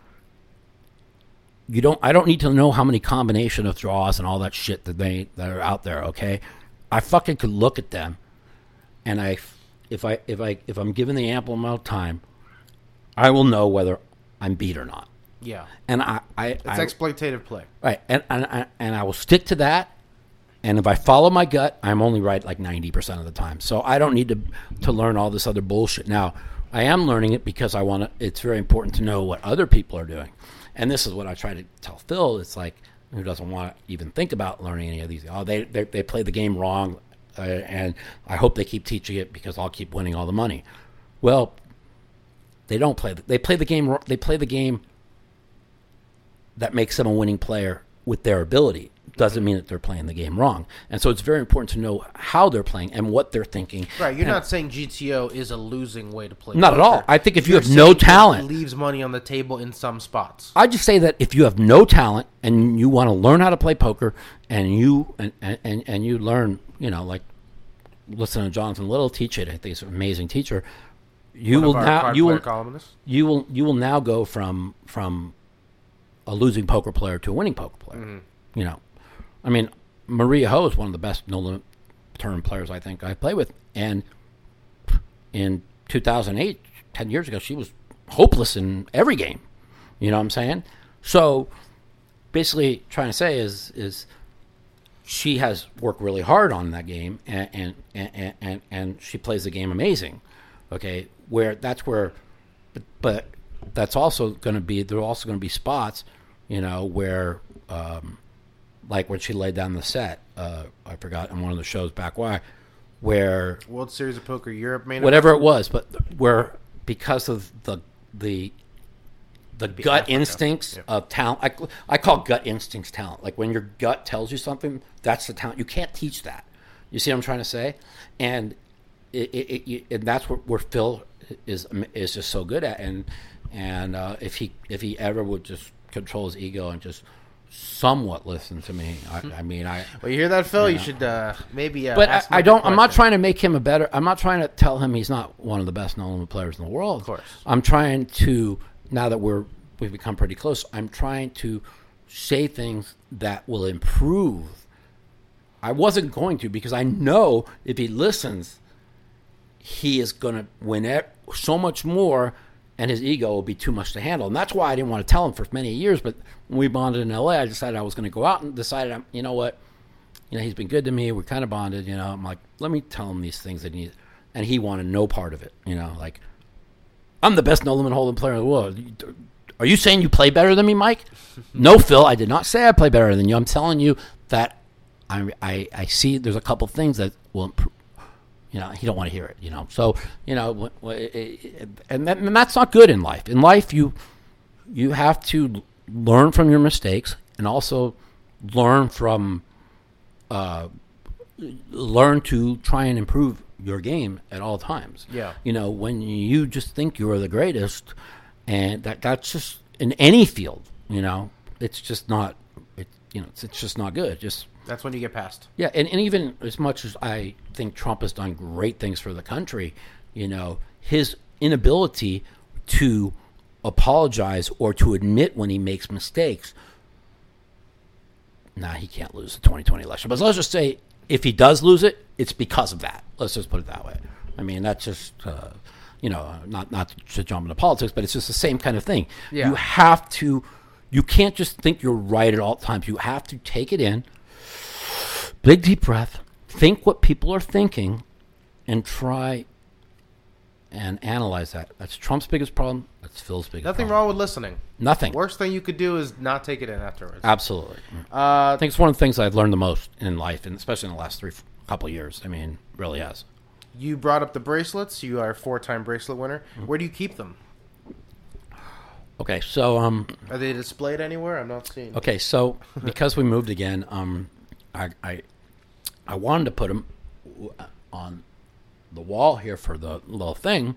you don't I don't need to know how many combination of draws and all that shit that they that are out there, okay? I fucking could look at them, and I if I if I if I'm given the ample amount of time, I will know whether I'm beat or not. Yeah. And I I It's I, exploitative play. right, and and I, and I will stick to that. And if I follow my gut, I'm only right like ninety percent of the time. So I don't need to to learn all this other bullshit. Now, I am learning it because I want to. It's very important to know what other people are doing. And this is what I try to tell Phil. It's like, who doesn't want to even think about learning any of these? Oh, they they, they play the game wrong, uh, and I hope they keep teaching it because I'll keep winning all the money. Well, they don't play. The, they play the game. They play the game that makes them a winning player with their ability. Doesn't mean that they're playing the game wrong. And so it's very important to know how they're playing and what they're thinking. Right, you're And not saying G T O is a losing way to play. Not at poker. all. I think if you You're have no saying it talent- leaves money on the table in some spots. I just say that if you have no talent and you want to learn how to play poker and you and, and, and you learn, you know, like listen to Jonathan Little teach it. I think he's an amazing teacher. You One will of our now card you player will columnists. you will you will now go from from a losing poker player to a winning poker player. Mm-hmm. You know, I mean, Maria Ho is one of the best no limit tournament players I think I play with. And in two thousand eight, ten years ago, she was hopeless in every game. You know what I'm saying? So basically trying to say is is she has worked really hard on that game, and and, and, and, and she plays the game amazing. Okay, where that's where, but, but that's also going to be, there are also going to be spots, you know, where, um, like when she laid down the set, uh, I forgot on one of the shows back why, where World Series of Poker Europe main whatever event? It was, but where because of the the the gut Africa. instincts yep. of talent, I, I call gut instincts talent. Like when your gut tells you something, that's the talent. You can't teach that. You see what I'm trying to say? And it, it, it, and that's what where Phil is is just so good at. And and uh, if he if he ever would just control his ego and just somewhat listen to me, I, I mean, I. Well, you hear that, Phil? You, you know. should uh, maybe. Uh, but I, I don't. I'm not trying to make him a better. I'm not trying to tell him he's not one of the best no-limit players in the world. Of course. I'm trying to, now that we're we've become pretty close, I'm trying to say things that will improve. I wasn't going to, because I know if he listens, he is going to win it so much more, and his ego will be too much to handle. And that's why I didn't want to tell him for many years. But when we bonded in L A, I decided I was going to go out and decided, I'm, you know what, you know, he's been good to me. We're kind of bonded, you know. I'm like, let me tell him these things that he needs. And he wanted no part of it, you know. Like, I'm the best no-limit hold'em player in the world. Are you saying you play better than me, Mike? No, Phil, I did not say I play better than you. I'm telling you that I, I, I see there's a couple things that will improve. You know, he don't want to hear it, you know. So, you know, and, that, and that's not good in life. In life, you you have to learn from your mistakes and also learn from, uh, learn to try and improve your game at all times. Yeah. You know, when you just think you're the greatest, and that that's just in any field, you know, it's just not, it, you know, it's, it's just not good. Just That's when you get past. Yeah, and, and even as much as I think Trump has done great things for the country, you know, his inability to apologize or to admit when he makes mistakes, nah, he can't lose the twenty twenty election. But let's just say if he does lose it, it's because of that. Let's just put it that way. I mean, that's just, uh, you know, not, not to jump into politics, but it's just the same kind of thing. Yeah. You have to, you can't just think you're right at all times. You have to take it in. Big deep breath, think what people are thinking, and try and analyze that. That's Trump's biggest problem. That's Phil's biggest Nothing problem. wrong with listening. Nothing. Worst thing you could do is not take it in afterwards. Absolutely. Uh, I think it's one of the things I've learned the most in life, and especially in the last three couple of years. I mean, really has. You brought up the bracelets. You are a four-time bracelet winner. Mm-hmm. Where do you keep them? Okay, so um, are they displayed anywhere? I'm not seeing. Okay, so because we moved again, um, I, I I wanted to put them on the wall here for the little thing,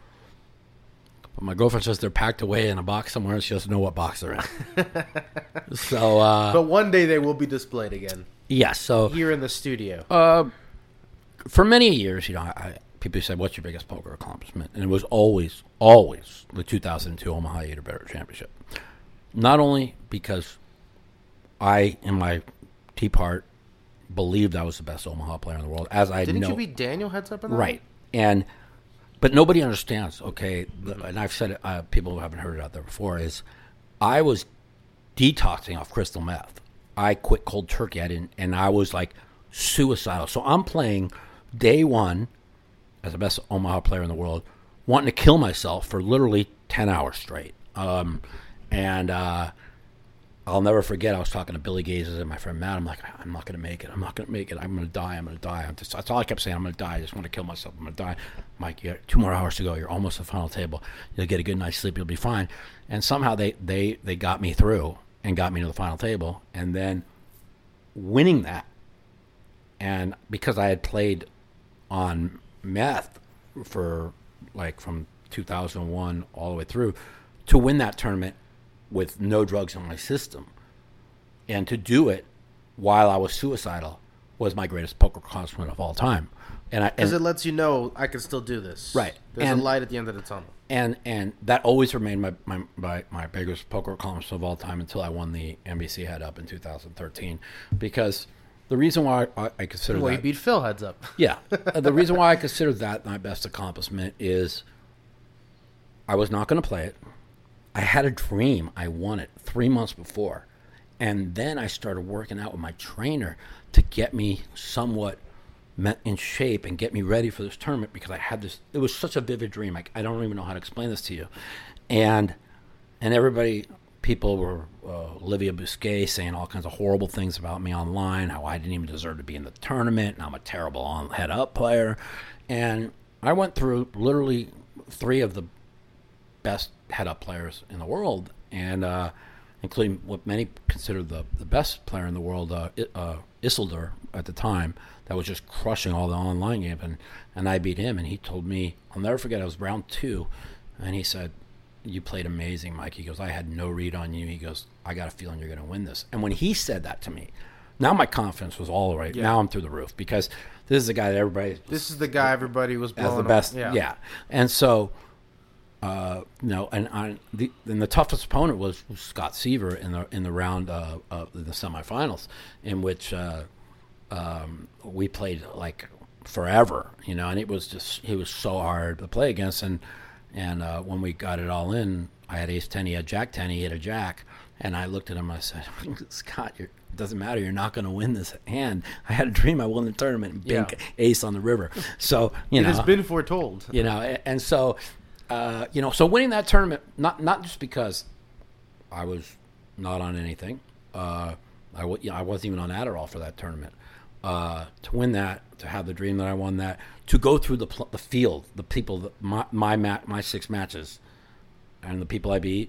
but my girlfriend says they're packed away in a box somewhere, and she doesn't know what box they're in. so, uh, but one day they will be displayed again. Yes. Yeah, so here in the studio. Uh, for many years, you know, I, people said, "What's your biggest poker accomplishment?" And it was always, always the two thousand two Omaha Eight or Better Championship. Not only because I, in my deep heart, believed I was the best Omaha player in the world, as I didn't know. you beat Daniel heads up in that? Right, and but nobody understands. Okay, and I've said it. Uh, people who haven't heard it out there before is, I was detoxing off crystal meth. I quit cold turkey. I didn't, and I was like suicidal. So I'm playing day one as the best Omaha player in the world, wanting to kill myself for literally ten hours straight. Um, and uh, I'll never forget, I was talking to Billy Gazes and my friend Matt. I'm like, I'm not going to make it. I'm not going to make it. I'm going to die. I'm going to die. I'm just, that's all I kept saying. I'm going to die. I just want to kill myself. I'm going to die. Mike, you got two more hours to go. You're almost at the final table. You'll get a good night's sleep. You'll be fine. And somehow they, they, they got me through and got me to the final table. And then winning that, and because I had played on meth for like from two thousand one all the way through, to win that tournament with no drugs in my system, and to do it while I was suicidal, was my greatest poker accomplishment of all time. And I because it lets you know I can still do this. Right. There's and, a light at the end of the tunnel. And and that always remained my, my, my, my biggest poker accomplishment of all time until I won the N B C head up in two thousand thirteen. Because the reason why I, I consider Well, that, you beat Phil heads up. yeah, the reason why I consider that my best accomplishment is I was not going to play it. I had a dream. I won it three months before. And then I started working out with my trainer to get me somewhat in shape and get me ready for this tournament because I had this, it was such a vivid dream. I, I don't even know how to explain this to you. And and everybody, people were, uh, Olivia Bousquet saying all kinds of horrible things about me online, how I didn't even deserve to be in the tournament, and I'm a terrible on head-up player. And I went through literally three of the best head-up players in the world, and uh, including what many consider the, the best player in the world, uh, uh, Isildur at the time, that was just crushing all the online games, and, and I beat him, and he told me, I'll never forget, I was round two, and he said, you played amazing, Mike. He goes, I had no read on you. He goes, I got a feeling you're going to win this. And when he said that to me, now my confidence was all right. Yeah. Now I'm through the roof because this is the guy that everybody... This is the guy everybody was blowing as the best. Yeah. yeah. And so... Uh, no, and on the and the toughest opponent was, was Scott Seaver in the in the round uh, of the semifinals, in which uh, um, we played like forever, you know, and it was just he was so hard to play against, and and uh, when we got it all in, I had ace ten, he had jack ten, he hit a jack, and I looked at him, and I said, Scott, you're, it doesn't matter, you're not going to win this hand. I had a dream I won the tournament and bink yeah. ace on the river, so you it know, has been foretold, you know, and, and so. Uh, you know, so winning that tournament, not not just because I was not on anything, uh, I, w- you know, I wasn't even on Adderall for that tournament. Uh, to win that, to have the dream that I won that, to go through the pl- the field, the people, that my my, ma- my six matches, and the people I beat,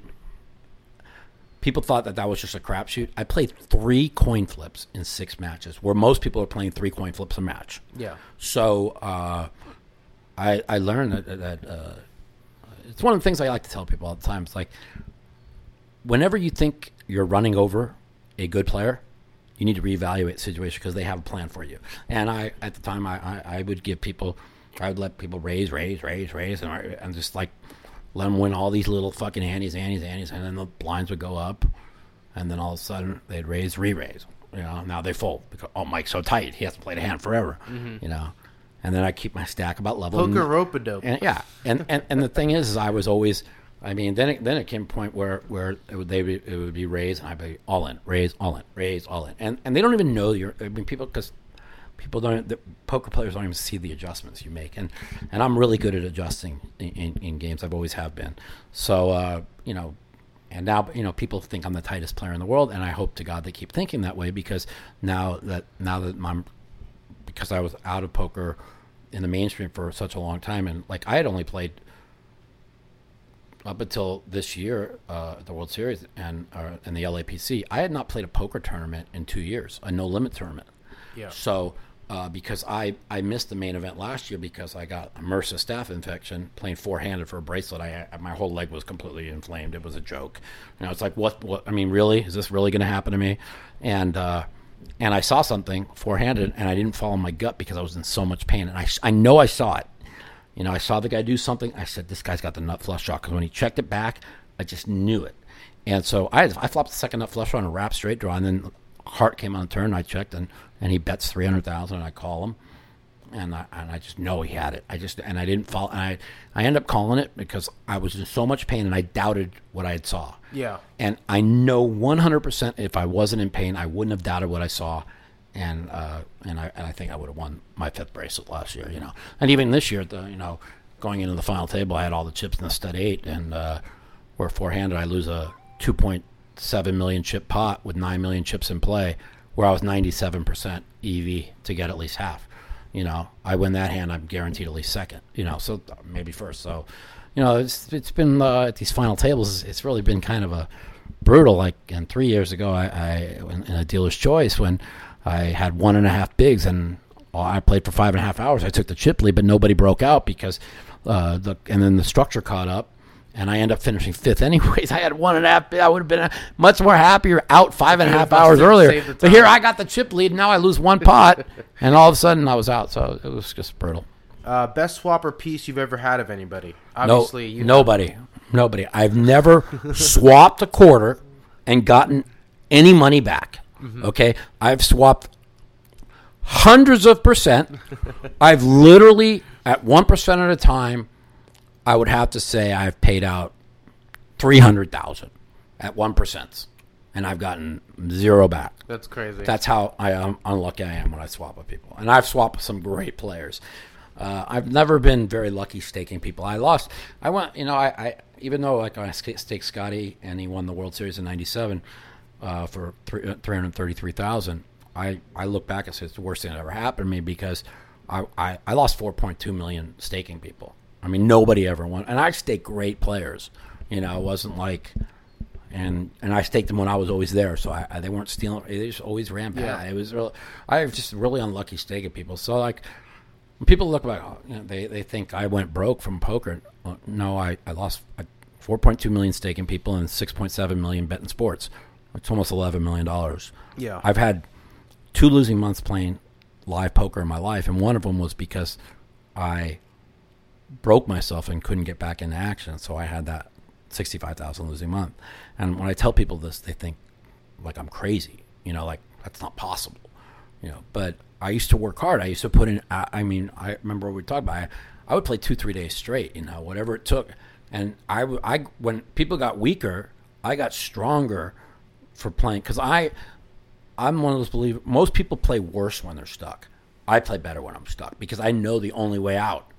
people thought that that was just a crapshoot. I played three coin flips in six matches, where most people are playing three coin flips a match. Yeah. So uh, I I learned that. that uh, It's one of the things I like to tell people all the time. It's like, whenever you think you're running over a good player, you need to reevaluate the situation because they have a plan for you. And I, at the time, I, I, I would give people, I would let people raise, raise, raise, raise, and, and just like let them win all these little fucking antes, antes, antes, and then the blinds would go up, and then all of a sudden they'd raise, re-raise. You know, now they fold because, oh, Mike's so tight, he has to play the hand forever. Mm-hmm. You know. And then I keep my stack about level. Poker rope-a-dope. And yeah, and, and, and the thing is, is I was always, I mean, then it, then it came a point where, where it would they be, it would be raise, and I'd be all in, raise, all in, raise, all in, and and they don't even know you're. I mean, people because people don't. The poker players don't even see the adjustments you make, and, and I'm really good at adjusting in, in, in games. I've always have been. So uh, you know, and now you know people think I'm the tightest player in the world, and I hope to God they keep thinking that way because now that now that I'm because I was out of poker in the mainstream for such a long time, and like I had only played up until this year, uh, the World Series and uh, and the L A P C. I had not played a poker tournament in two years, a no limit tournament. Yeah. So uh, because I, I missed the main event last year because I got a MRSA staph infection playing four handed for a bracelet. I my whole leg was completely inflamed. It was a joke. You know, it's like what what I mean, really, is this really going to happen to me? And uh, and I saw something four-handed, and I didn't follow my gut because I was in so much pain. And I, I know I saw it. You know, I saw the guy do something. I said, this guy's got the nut flush draw. Because when he checked it back, I just knew it. And so I I flopped the second nut flush draw on a wrap straight draw, and then Hart came on the turn, and I checked, and, and he bets three hundred thousand dollars, and I call him. And I, and I just know he had it. I just and I didn't follow. And I I ended up calling it because I was in so much pain and I doubted what I had saw. Yeah. And I know one hundred percent if I wasn't in pain, I wouldn't have doubted what I saw, and uh, and I and I think I would have won my fifth bracelet last year. You know, and even this year, the you know, going into the final table, I had all the chips in the stud eight, and uh, where four-handed, I lose a two point seven million chip pot with nine million chips in play, where I was ninety-seven percent E V to get at least half. You know, I win that hand, I'm guaranteed at least second. You know, so maybe first. So, you know, it's it's been uh, at these final tables. It's really been kind of a brutal. Like, and three years ago, I, I in a dealer's choice when I had one and a half bigs and I played for five and a half hours. I took the chip lead, but nobody broke out because uh, the and then the structure caught up. And I end up finishing fifth anyways. I had one and a half. I would have been much more happier out five and a half hours earlier. But here I got the chip lead. And now I lose one pot. And all of a sudden I was out. So it was just brutal. Uh, best swapper piece you've ever had of anybody? Obviously, no, you nobody. Have. Nobody. I've never swapped a quarter and gotten any money back. Mm-hmm. Okay? I've swapped hundreds of percent. I've literally, at one percent at a time, I would have to say I've paid out three hundred thousand at one percent, and I've gotten zero back. That's crazy. That's how I um, unlucky I am when I swap with people. And I've swapped with some great players. Uh, I've never been very lucky staking people. I lost. I went, you know, I, I even though like I staked Scotty and he won the World Series in ninety-seven uh, for three hundred thirty-three thousand. I, I look back and say it's the worst thing that ever happened to me because I, I, I lost four point two million staking people. I mean, nobody ever won. And I staked great players. You know, it wasn't like, and and I staked them when I was always there, so I, I, they weren't stealing. They just always ran back. Yeah. It was really, I was just really unlucky staking people. So like, when people look back, you know, they they think I went broke from poker. Well, no, I I lost four point two million staking people and six point seven million betting sports. It's almost eleven million dollars. Yeah, I've had two losing months playing live poker in my life, and one of them was because I broke myself and couldn't get back into action. So I had that sixty-five thousand losing month. And when I tell people this, they think like I'm crazy. You know, like that's not possible. You know, but I used to work hard. I used to put in. I, I mean, I remember we talked about. I, I would play two, three days straight. You know, whatever it took. And I, I when people got weaker, I got stronger for playing because I. I'm one of those believers. Most people play worse when they're stuck. I play better when I'm stuck because I know the only way out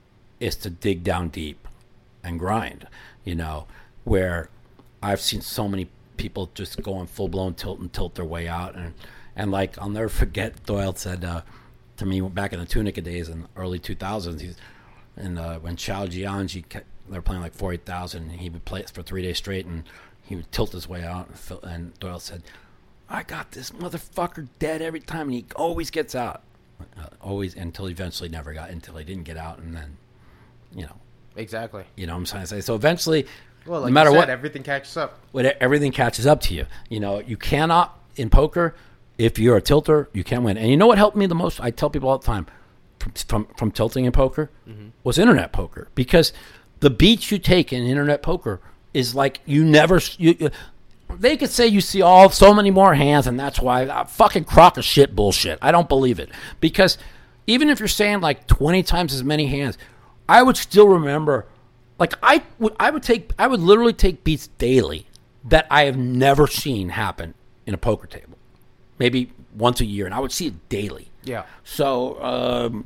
is to dig down deep and grind, you know, where I've seen so many people just go on full-blown tilt and tilt their way out. And, and like, I'll never forget, Doyle said uh, to me back in the Tunica days in the early two thousands, he's, and uh, when Chao Jianji, they were playing like forty thousand, and he would play it for three days straight, and he would tilt his way out. And, and Doyle said, I got this motherfucker dead every time, and he always gets out. Uh, always, until he eventually never got, until he didn't get out, and then, you know. Exactly. You know what I'm trying to say? So eventually, well, like no matter you said, what, everything catches up. Everything catches up to you. You know, you cannot, in poker, if you're a tilter, you can't win. And you know what helped me the most? I tell people all the time, from from, from tilting in poker, mm-hmm. was internet poker. Because the beats you take in internet poker is like you never... You, you, they could say you see all so many more hands, and that's why uh, fucking crock of shit bullshit. I don't believe it. Because even if you're saying like twenty times as many hands, I would still remember, like I would, I would take, I would literally take beats daily that I have never seen happen in a poker table. Maybe once a year, and I would see it daily. Yeah. So um,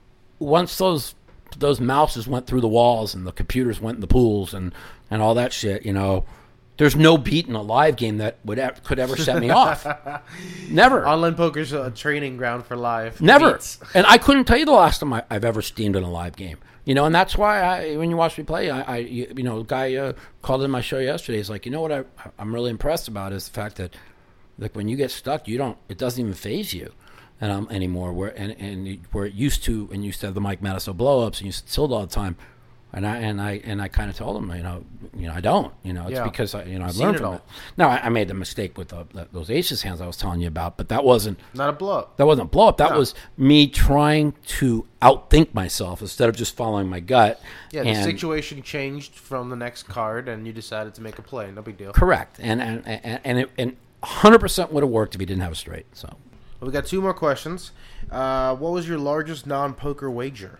once those those mouses went through the walls and the computers went in the pools and, and all that shit, you know, there's no beat in a live game that would ever, could ever set me off. Never. Online poker's a training ground for live. Never. Beats. And I couldn't tell you the last time I, I've ever steamed in a live game. You know, and that's why I, when you watch me play, I, I you, you know, a guy uh, called in my show yesterday. He's like, you know what I, I'm really impressed about is the fact that, like, when you get stuck, you don't, it doesn't even faze you, and um, anymore. Where and and where it used to, and you used to have the Mike Matusow blow-ups, and you used to tilt all the time. And I and I and I kind of told him, you know, you know, I don't, you know, it's yeah. because I, you know, I've Seen learned it from all. it. Now I, I made the mistake with the, the, those aces hands I was telling you about, but that wasn't Not a blow up. that wasn't a blow up. That No. was me trying to outthink myself instead of just following my gut. Yeah, the and, situation changed from the next card, and you decided to make a play. No big deal. correct, and and and and it and one hundred percent would have worked if he didn't have a straight. So Well, we got two more questions. Uh, what was your largest non-poker wager?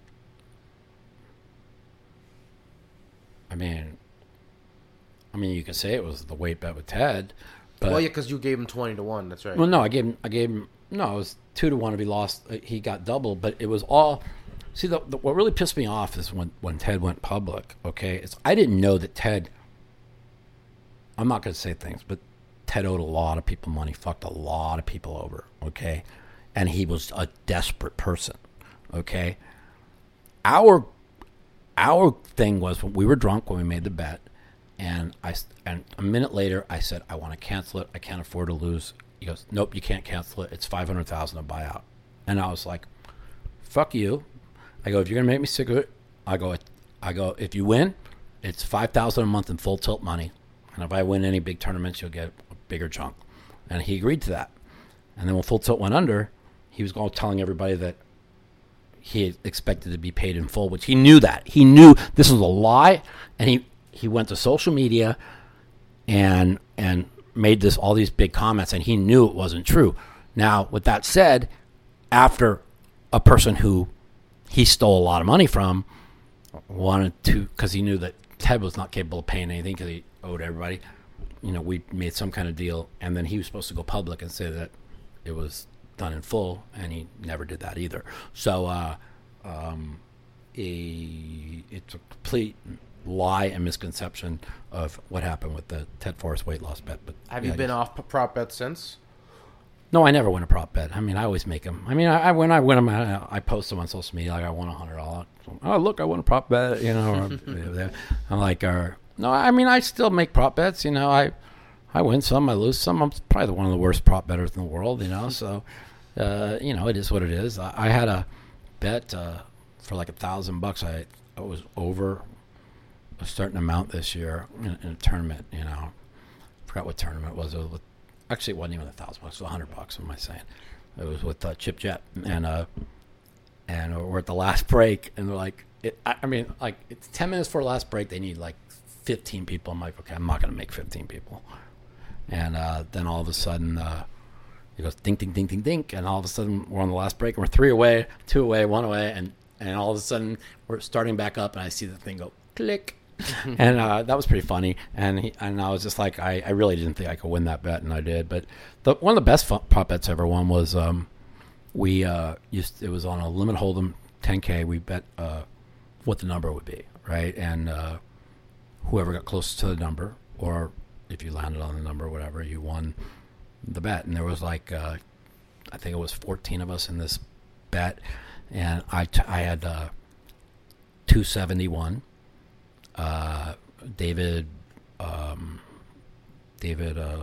I mean, I mean, you could say it was the weight bet with Ted, but Well, yeah, because you gave him twenty to one. That's right. well, no, I gave him, I gave him, no, it was two to one if he lost. uh, He got double, but it was all. See, the, the, what really pissed me off is when, when Ted went public. Okay, it's I didn't know that Ted. I'm not going to say things, but Ted owed a lot of people money, fucked a lot of people over. Okay, and he was a desperate person. Okay, our our thing was when we were drunk when we made the bet. And I and a minute later, I said, I want to cancel it. I can't afford to lose. He goes, nope, you can't cancel it. It's five hundred thousand dollars to buy out. And I was like, fuck you. I go, if you're going to make me sick of it, I go, I go, if you win, it's five thousand dollars a month in full tilt money. And if I win any big tournaments, you'll get a bigger chunk. And he agreed to that. And then when full tilt went under, he was all telling everybody that he expected to be paid in full, which he knew that. He knew this was a lie, and he... He went to social media and and made this all these big comments, and he knew it wasn't true. Now, with that said, after a person who he stole a lot of money from wanted to, because he knew that Ted was not capable of paying anything because he owed everybody. You know, we made some kind of deal, and then he was supposed to go public and say that it was done in full, and he never did that either. So uh, um, a, it's a complete lie and misconception of what happened with the Ted Forrest weight loss bet. But Have yeah, you been I off prop bets since? No, I never win a prop bet. I mean, I always make them. I mean, I, I when I win them, I, I post them on social media like I won a hundred dollars. Oh, look, I won a prop bet. You know, or, I'm like, or, no, I mean, I still make prop bets. You know, I I win some, I lose some. I'm probably one of the worst prop bettors in the world. You know, so uh, you know, it is what it is. I, I had a bet uh, for like a thousand bucks. I, I was over a certain amount this year in, in a tournament. You know, I forgot what tournament it was. It was with, actually, it wasn't even a thousand bucks. It was a hundred bucks. What am I saying? It was with uh, Chip Jet, and uh, and we're at the last break, and they're like, it, I, I mean, like it's ten minutes before the last break. They need like fifteen people. I'm like, okay, I'm not going to make fifteen people. And uh, then all of a sudden, uh, it goes ding, ding, ding, ding, ding, and all of a sudden we're on the last break, and we're three away, two away, one away, and and all of a sudden we're starting back up, and I see the thing go click. And uh, that was pretty funny, and he, and I was just like, I, I really didn't think I could win that bet, and I did. But the, one of the best fun, prop bets I ever won was um, we uh, used it was on a limit hold'em ten K. We bet uh, what the number would be, right? And uh, whoever got closest to the number, or if you landed on the number, or whatever, you won the bet. And there was like uh, I think it was fourteen of us in this bet, and I t- I had uh, two seventy-one. Uh, David, um, David, uh,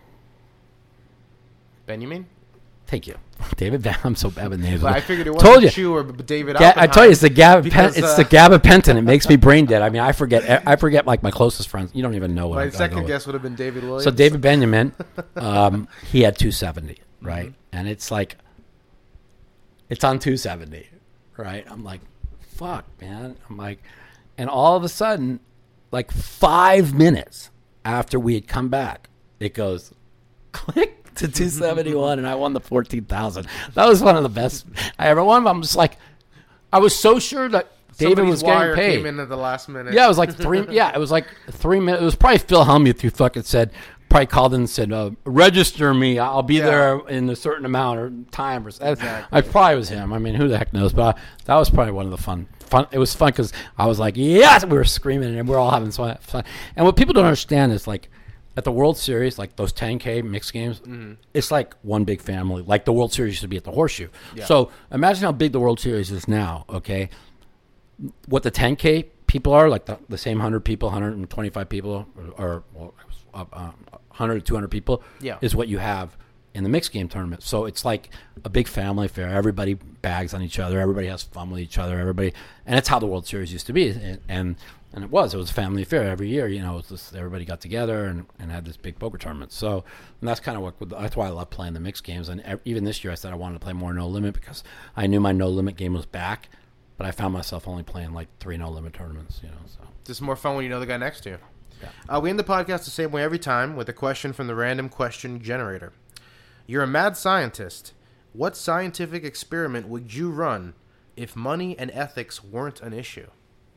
Benjamin? Thank you, David. Ben- I'm so bad with names. Well, I figured it Told wasn't you. you or David. Ga- I tell you, it's the gabapentin. because, It's uh, the gabapentin. It makes me brain dead. I mean, I forget. I forget like my closest friends. You don't even know what. My I gotta second go guess would have been David Williams. with. So David Benjamin, um, he had two seventy, right? Mm-hmm. And it's like, it's on two seventy, right? I'm like, fuck, man. I'm like. And all of a sudden, like five minutes after we had come back, it goes click to two seventy-one, and I won the fourteen thousand. That was one of the best I ever won. I'm just like, I was so sure that David Somebody's was getting wire paid. Came in at the last minute. Yeah, it was like three. Yeah, it was like three minutes. It was probably Phil Hellmuth who fucking said, probably called in and said, uh, register me. I'll be Yeah. there in a certain amount or time. Or Exactly. I probably was him. I mean, who the heck knows? But uh, that was probably one of the fun. Fun. It was fun because I was like, yes, we were screaming and we we're all having fun. And what people don't understand is like at the World Series, like those ten K mixed games, mm-hmm. it's like one big family. Like the World Series used to be at the Horseshoe. Yeah. So imagine how big the World Series is now, okay? What the ten K people are, like the, the same one hundred people, one hundred twenty-five people, or, or well, uh, uh, one hundred, two hundred people, yeah. is what you have in the mixed game tournament. So it's like a big family affair. Everybody bags on each other. Everybody has fun with each other. Everybody, and it's how the World Series used to be. And and, and it was. It was a family affair every year. You know, it was just, everybody got together and, and had this big poker tournament. So and that's kind of what. That's why I love playing the mixed games. And even this year, I said I wanted to play more no limit because I knew my no limit game was back. But I found myself only playing like three no limit tournaments. You know, so just more fun when you know the guy next to you. Yeah. Uh, we end the podcast the same way every time with a question from the random question generator. You're a mad scientist. What scientific experiment would you run if money and ethics weren't an issue?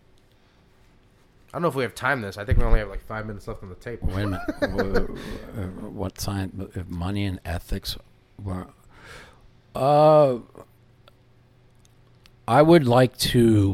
I don't know if we have time this. I think we only have like five minutes left on the tape. Wait a minute. What science? If money and ethics were... Uh, I would like to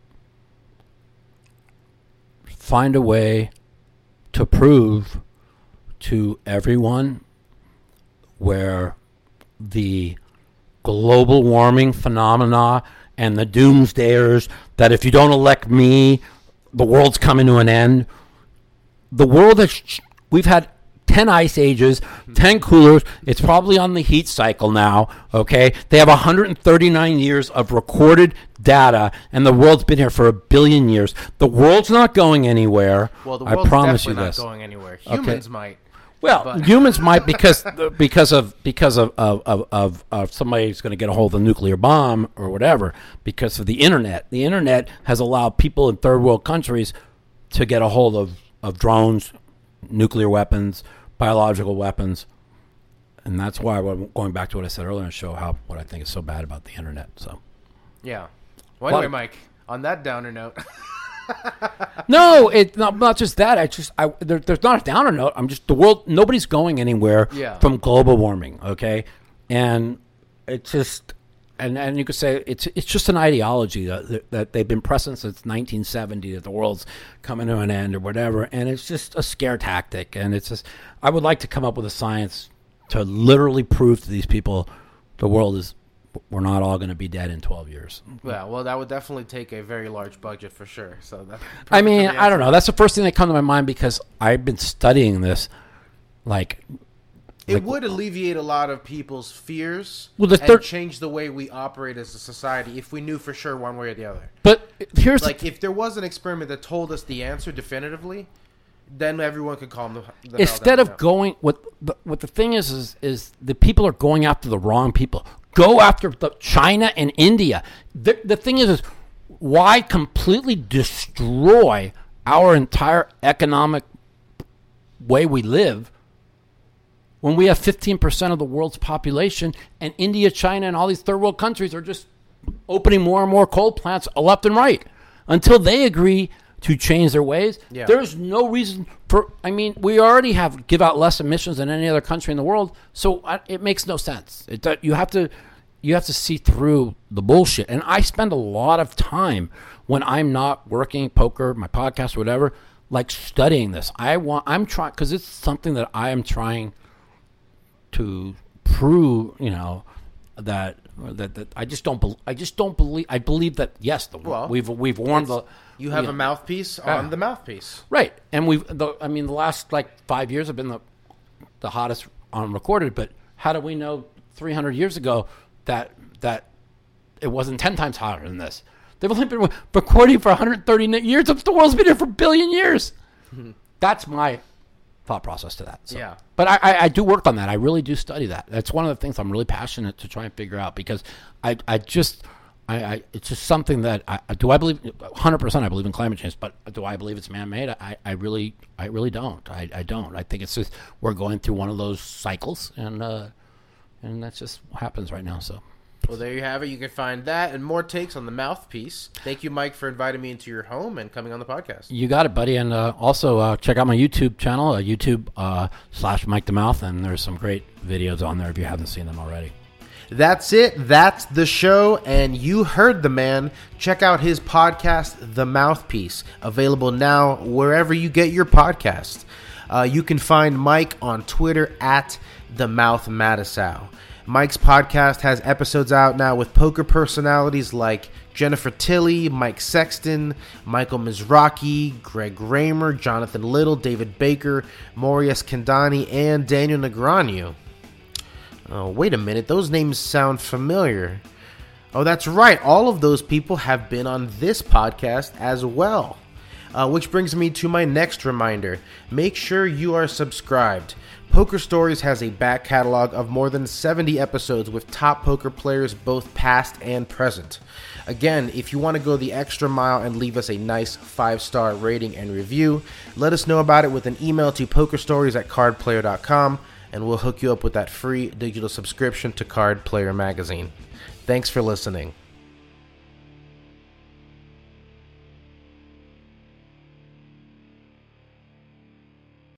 find a way to prove to everyone where the global warming phenomena and the doomsdayers that if you don't elect me, the world's coming to an end. The world has, we've had ten ice ages, ten coolers. It's probably on the heat cycle now, okay? They have one hundred thirty-nine years of recorded data, and the world's been here for a billion years. The world's not going anywhere. Well, the I world's promise you definitely this. not going anywhere. Humans Okay. might. Well, But- humans might because because of because of of, of, of, of somebody's going to get a hold of a nuclear bomb or whatever because of the internet. The internet has allowed people in third world countries to get a hold of, of drones, nuclear weapons, biological weapons, and that's why I'm going back to what I said earlier in the show, how what I think is so bad about the internet. So, yeah. Well, anyway, Well- Mike, on that downer note, no, it's not, not just that. I just, I there, there's not a downer note. I'm just the world. Nobody's going anywhere Yeah. from global warming. Okay, and it's just, and and you could say it's it's just an ideology that that they've been pressing since nineteen seventy that the world's coming to an end or whatever, and it's just a scare tactic. And it's just, I would like to come up with a science to literally prove to these people the world is. We're not all going to be dead in twelve years. yeah, well, that would definitely take a very large budget for sure. So that. I mean, I don't know. That's the first thing that comes to my mind because I've been studying this, like, It like- would alleviate a lot of people's fears Well, the and third- change the way we operate as a society if we knew for sure one way or the other. But here's Like, the, if there was an experiment that told us the answer definitively, then everyone could calm the, the hell instead down. of going, what the, what the thing is, is, is the people are going after the wrong people. Go after the China and India. The, the thing is, is why completely destroy our entire economic way we live when we have fifteen percent of the world's population and India, China, and all these third world countries are just opening more and more coal plants left and right until they agree to change their ways. Yeah. There's no reason for, I mean, we already have give out less emissions than any other country in the world, so I, it makes no sense. It, do- you have to you have to see through the bullshit. And I spend a lot of time when I'm not working, poker, my podcast, whatever, like studying this. I want, I'm trying, because it's something that I am trying to prove, you know, that that, that I just don't bel I just don't believe I believe that yes the Well, we've we've warned the You have you a know, mouthpiece Yeah. on the mouthpiece. right, and we've the I mean the last like five years have been the the hottest on recorded, but how do we know three hundred years ago that that it wasn't ten times hotter than this? They've only been recording for one hundred thirty years. The world's been here for a billion years. That's my thought process to that. So. Yeah. But I, I, I do work on that. I really do study that. That's one of the things I'm really passionate to try and figure out because I, I just, I, I it's just something that I do. I believe one hundred percent. I believe in climate change, but do I believe it's man-made? I, I really, I really don't. I, I don't. I think it's just we're going through one of those cycles, and uh, and that's just what happens right now. So. Well, there you have it. You can find that and more takes on the mouthpiece. Thank you, Mike, for inviting me into your home and coming on the podcast. You got it, buddy. And uh, also uh, check out my YouTube channel, uh, YouTube uh, slash Mike the Mouth, and there's some great videos on there if you haven't seen them already. That's it. That's the show. And you heard the man. Check out his podcast, The Mouthpiece, available now wherever you get your podcasts. Uh, you can find Mike on Twitter at The Mouth Matisow. Mike's podcast has episodes out now with poker personalities like Jennifer Tilley, Mike Sexton, Michael Mizrachi, Greg Raymer, Jonathan Little, David Baker, Maurice Kandani, and Daniel Negreanu. Oh, wait a minute. Those names sound familiar. Oh, that's right. All of those people have been on this podcast as well. Uh, which brings me to my next reminder. Make sure you are subscribed. Poker Stories has a back catalog of more than seventy episodes with top poker players both past and present. Again, if you want to go the extra mile and leave us a nice five-star rating and review, let us know about it with an email to pokerstories at cardplayer dot com, and we'll hook you up with that free digital subscription to Card Player Magazine. Thanks for listening.